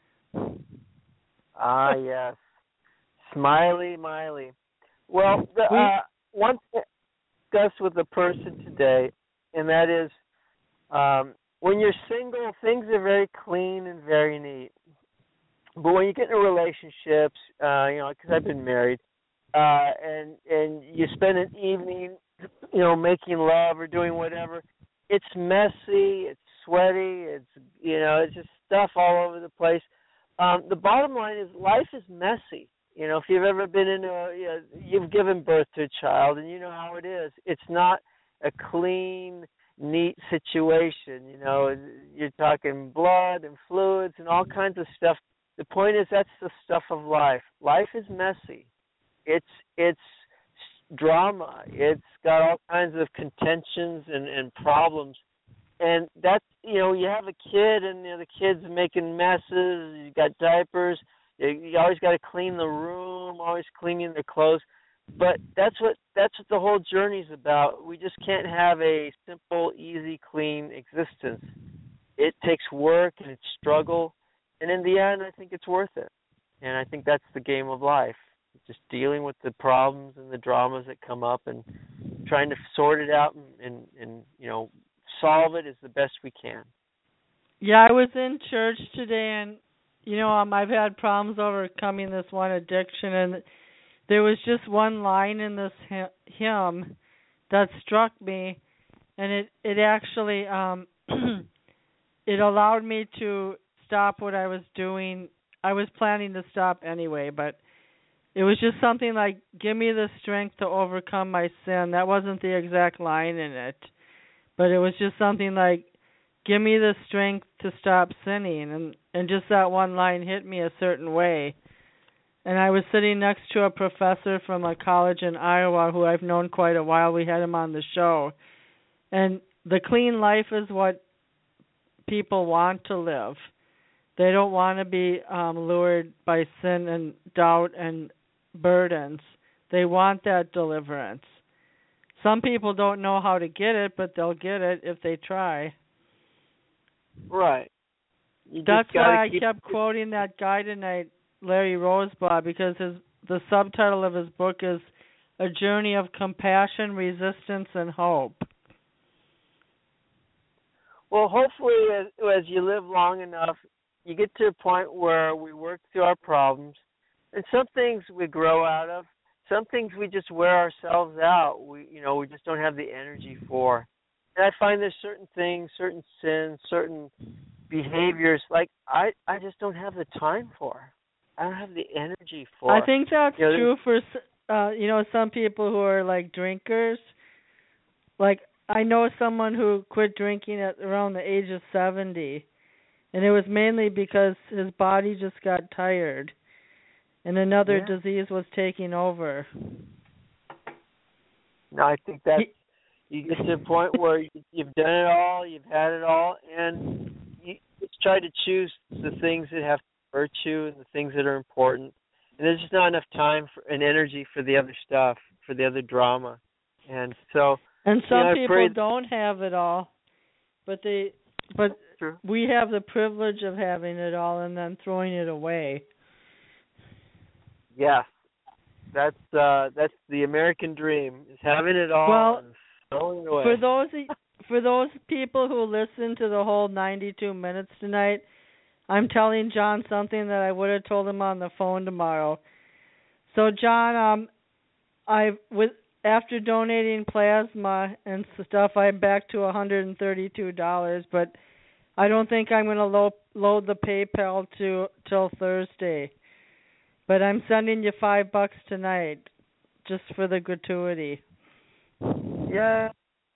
Ah, yes. Smiley, Miley. Well, the, We- uh, one thing I discussed with a person today, and that is um, when you're single, things are very clean and very neat. But when you get into relationships, uh, you know, because I've been married, uh, and and you spend an evening, you know, making love or doing whatever, it's messy, it's sweaty, it's you know, it's just stuff all over the place. Um, the bottom line is life is messy. You know, if you've ever been in a, you know, you've given birth to a child, and you know how it is. It's not a clean, neat situation. You know, you're talking blood and fluids and all kinds of stuff. The point is that's the stuff of life. Life is messy. It's it's drama. It's got all kinds of contentions and, and problems. And that's, you know, you have a kid and you know, the kid's making messes. You got diapers. You, you always got to clean the room, always cleaning the clothes. But that's what that's what the whole journey's about. We just can't have a simple, easy, clean existence. It takes work and it's struggle. And in the end, I think it's worth it. And I think that's the game of life. Just dealing with the problems and the dramas that come up and trying to sort it out and, and, and you know, solve it as the best we can. Yeah, I was in church today, and, you know, um, I've had problems overcoming this one addiction, and there was just one line in this hymn that struck me, and it, it actually, um, it allowed me to stop what I was doing. I was planning to stop anyway, but it was just something like, give me the strength to overcome my sin. That wasn't the exact line in it. But it was just something like, give me the strength to stop sinning. And, and just that one line hit me a certain way. And I was sitting next to a professor from a college in Iowa who I've known quite a while. We had him on the show. And the clean life is what people want to live. They don't want to be um, lured by sin and doubt and burdens. They want that deliverance. Some people don't know how to get it, but they'll get it if they try. Right. You That's why I keep... kept quoting that guy tonight, Larry Rosbaugh, because his the subtitle of his book is A Journey of Compassion, Resistance, and Hope. Well, hopefully, as, as you live long enough, you get to a point where we work through our problems, and some things we grow out of, some things we just wear ourselves out. We, you know, we just don't have the energy for. And I find there's certain things, certain sins, certain behaviors, like I, I just don't have the time for. I don't have the energy for. I think that's you know, true for, uh, you know, some people who are like drinkers. Like, I know someone who quit drinking at around the age of seventy, and it was mainly because his body just got tired, and another yeah. disease was taking over. No, I think that you get to a point where you, you've done it all, you've had it all, and you just try to choose the things that have virtue and the things that are important. And there's just not enough time for, and energy for the other stuff, for the other drama. And so, and some you know, people pray... don't have it all, but they, but True. we have the privilege of having it all and then throwing it away. Yes, that's uh, that's the American dream, is having it all well, and throwing it away. For those for those people who listen to the whole ninety-two minutes tonight, I'm telling John something that I would have told him on the phone tomorrow. So, John, um, I with after donating plasma and stuff, I'm back to one hundred thirty-two dollars, but I don't think I'm going to lo- load the PayPal to till Thursday. But I'm sending you five bucks tonight, just for the gratuity. Yeah.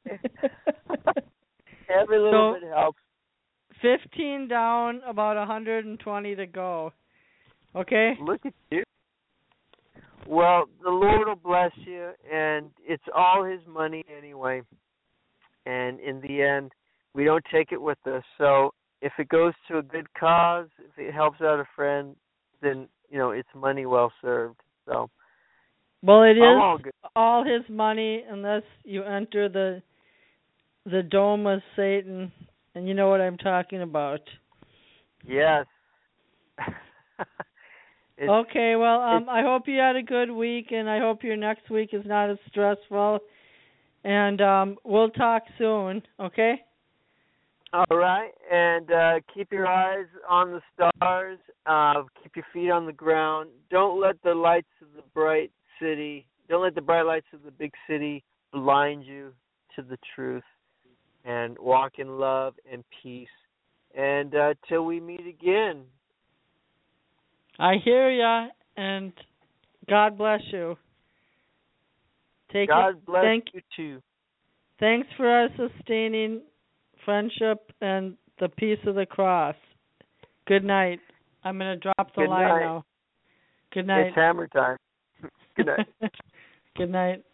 Every little so, bit helps. Fifteen down, about one hundred twenty to go. Okay. Look at you. Well, the Lord will bless you, and it's all His money anyway. And in the end, we don't take it with us. So if it goes to a good cause, if it helps out a friend, then you know it's money well served. So. Well, it is all, all His money unless you enter the the dome of Satan, and you know what I'm talking about. Yes. Okay, well, um, I hope you had a good week, and I hope your next week is not as stressful. And um, we'll talk soon, okay? All right, and uh, keep your eyes on the stars. Uh, keep your feet on the ground. Don't let the lights of the bright city, don't let the bright lights of the big city blind you to the truth. And walk in love and peace. And uh, till we meet again. I hear ya, and God bless you. Take God it. bless Thank, you too. Thanks for our sustaining friendship and the peace of the cross. Good night. I'm going to drop the Good line night. now. Good night. It's hammer time. Good night. Good night.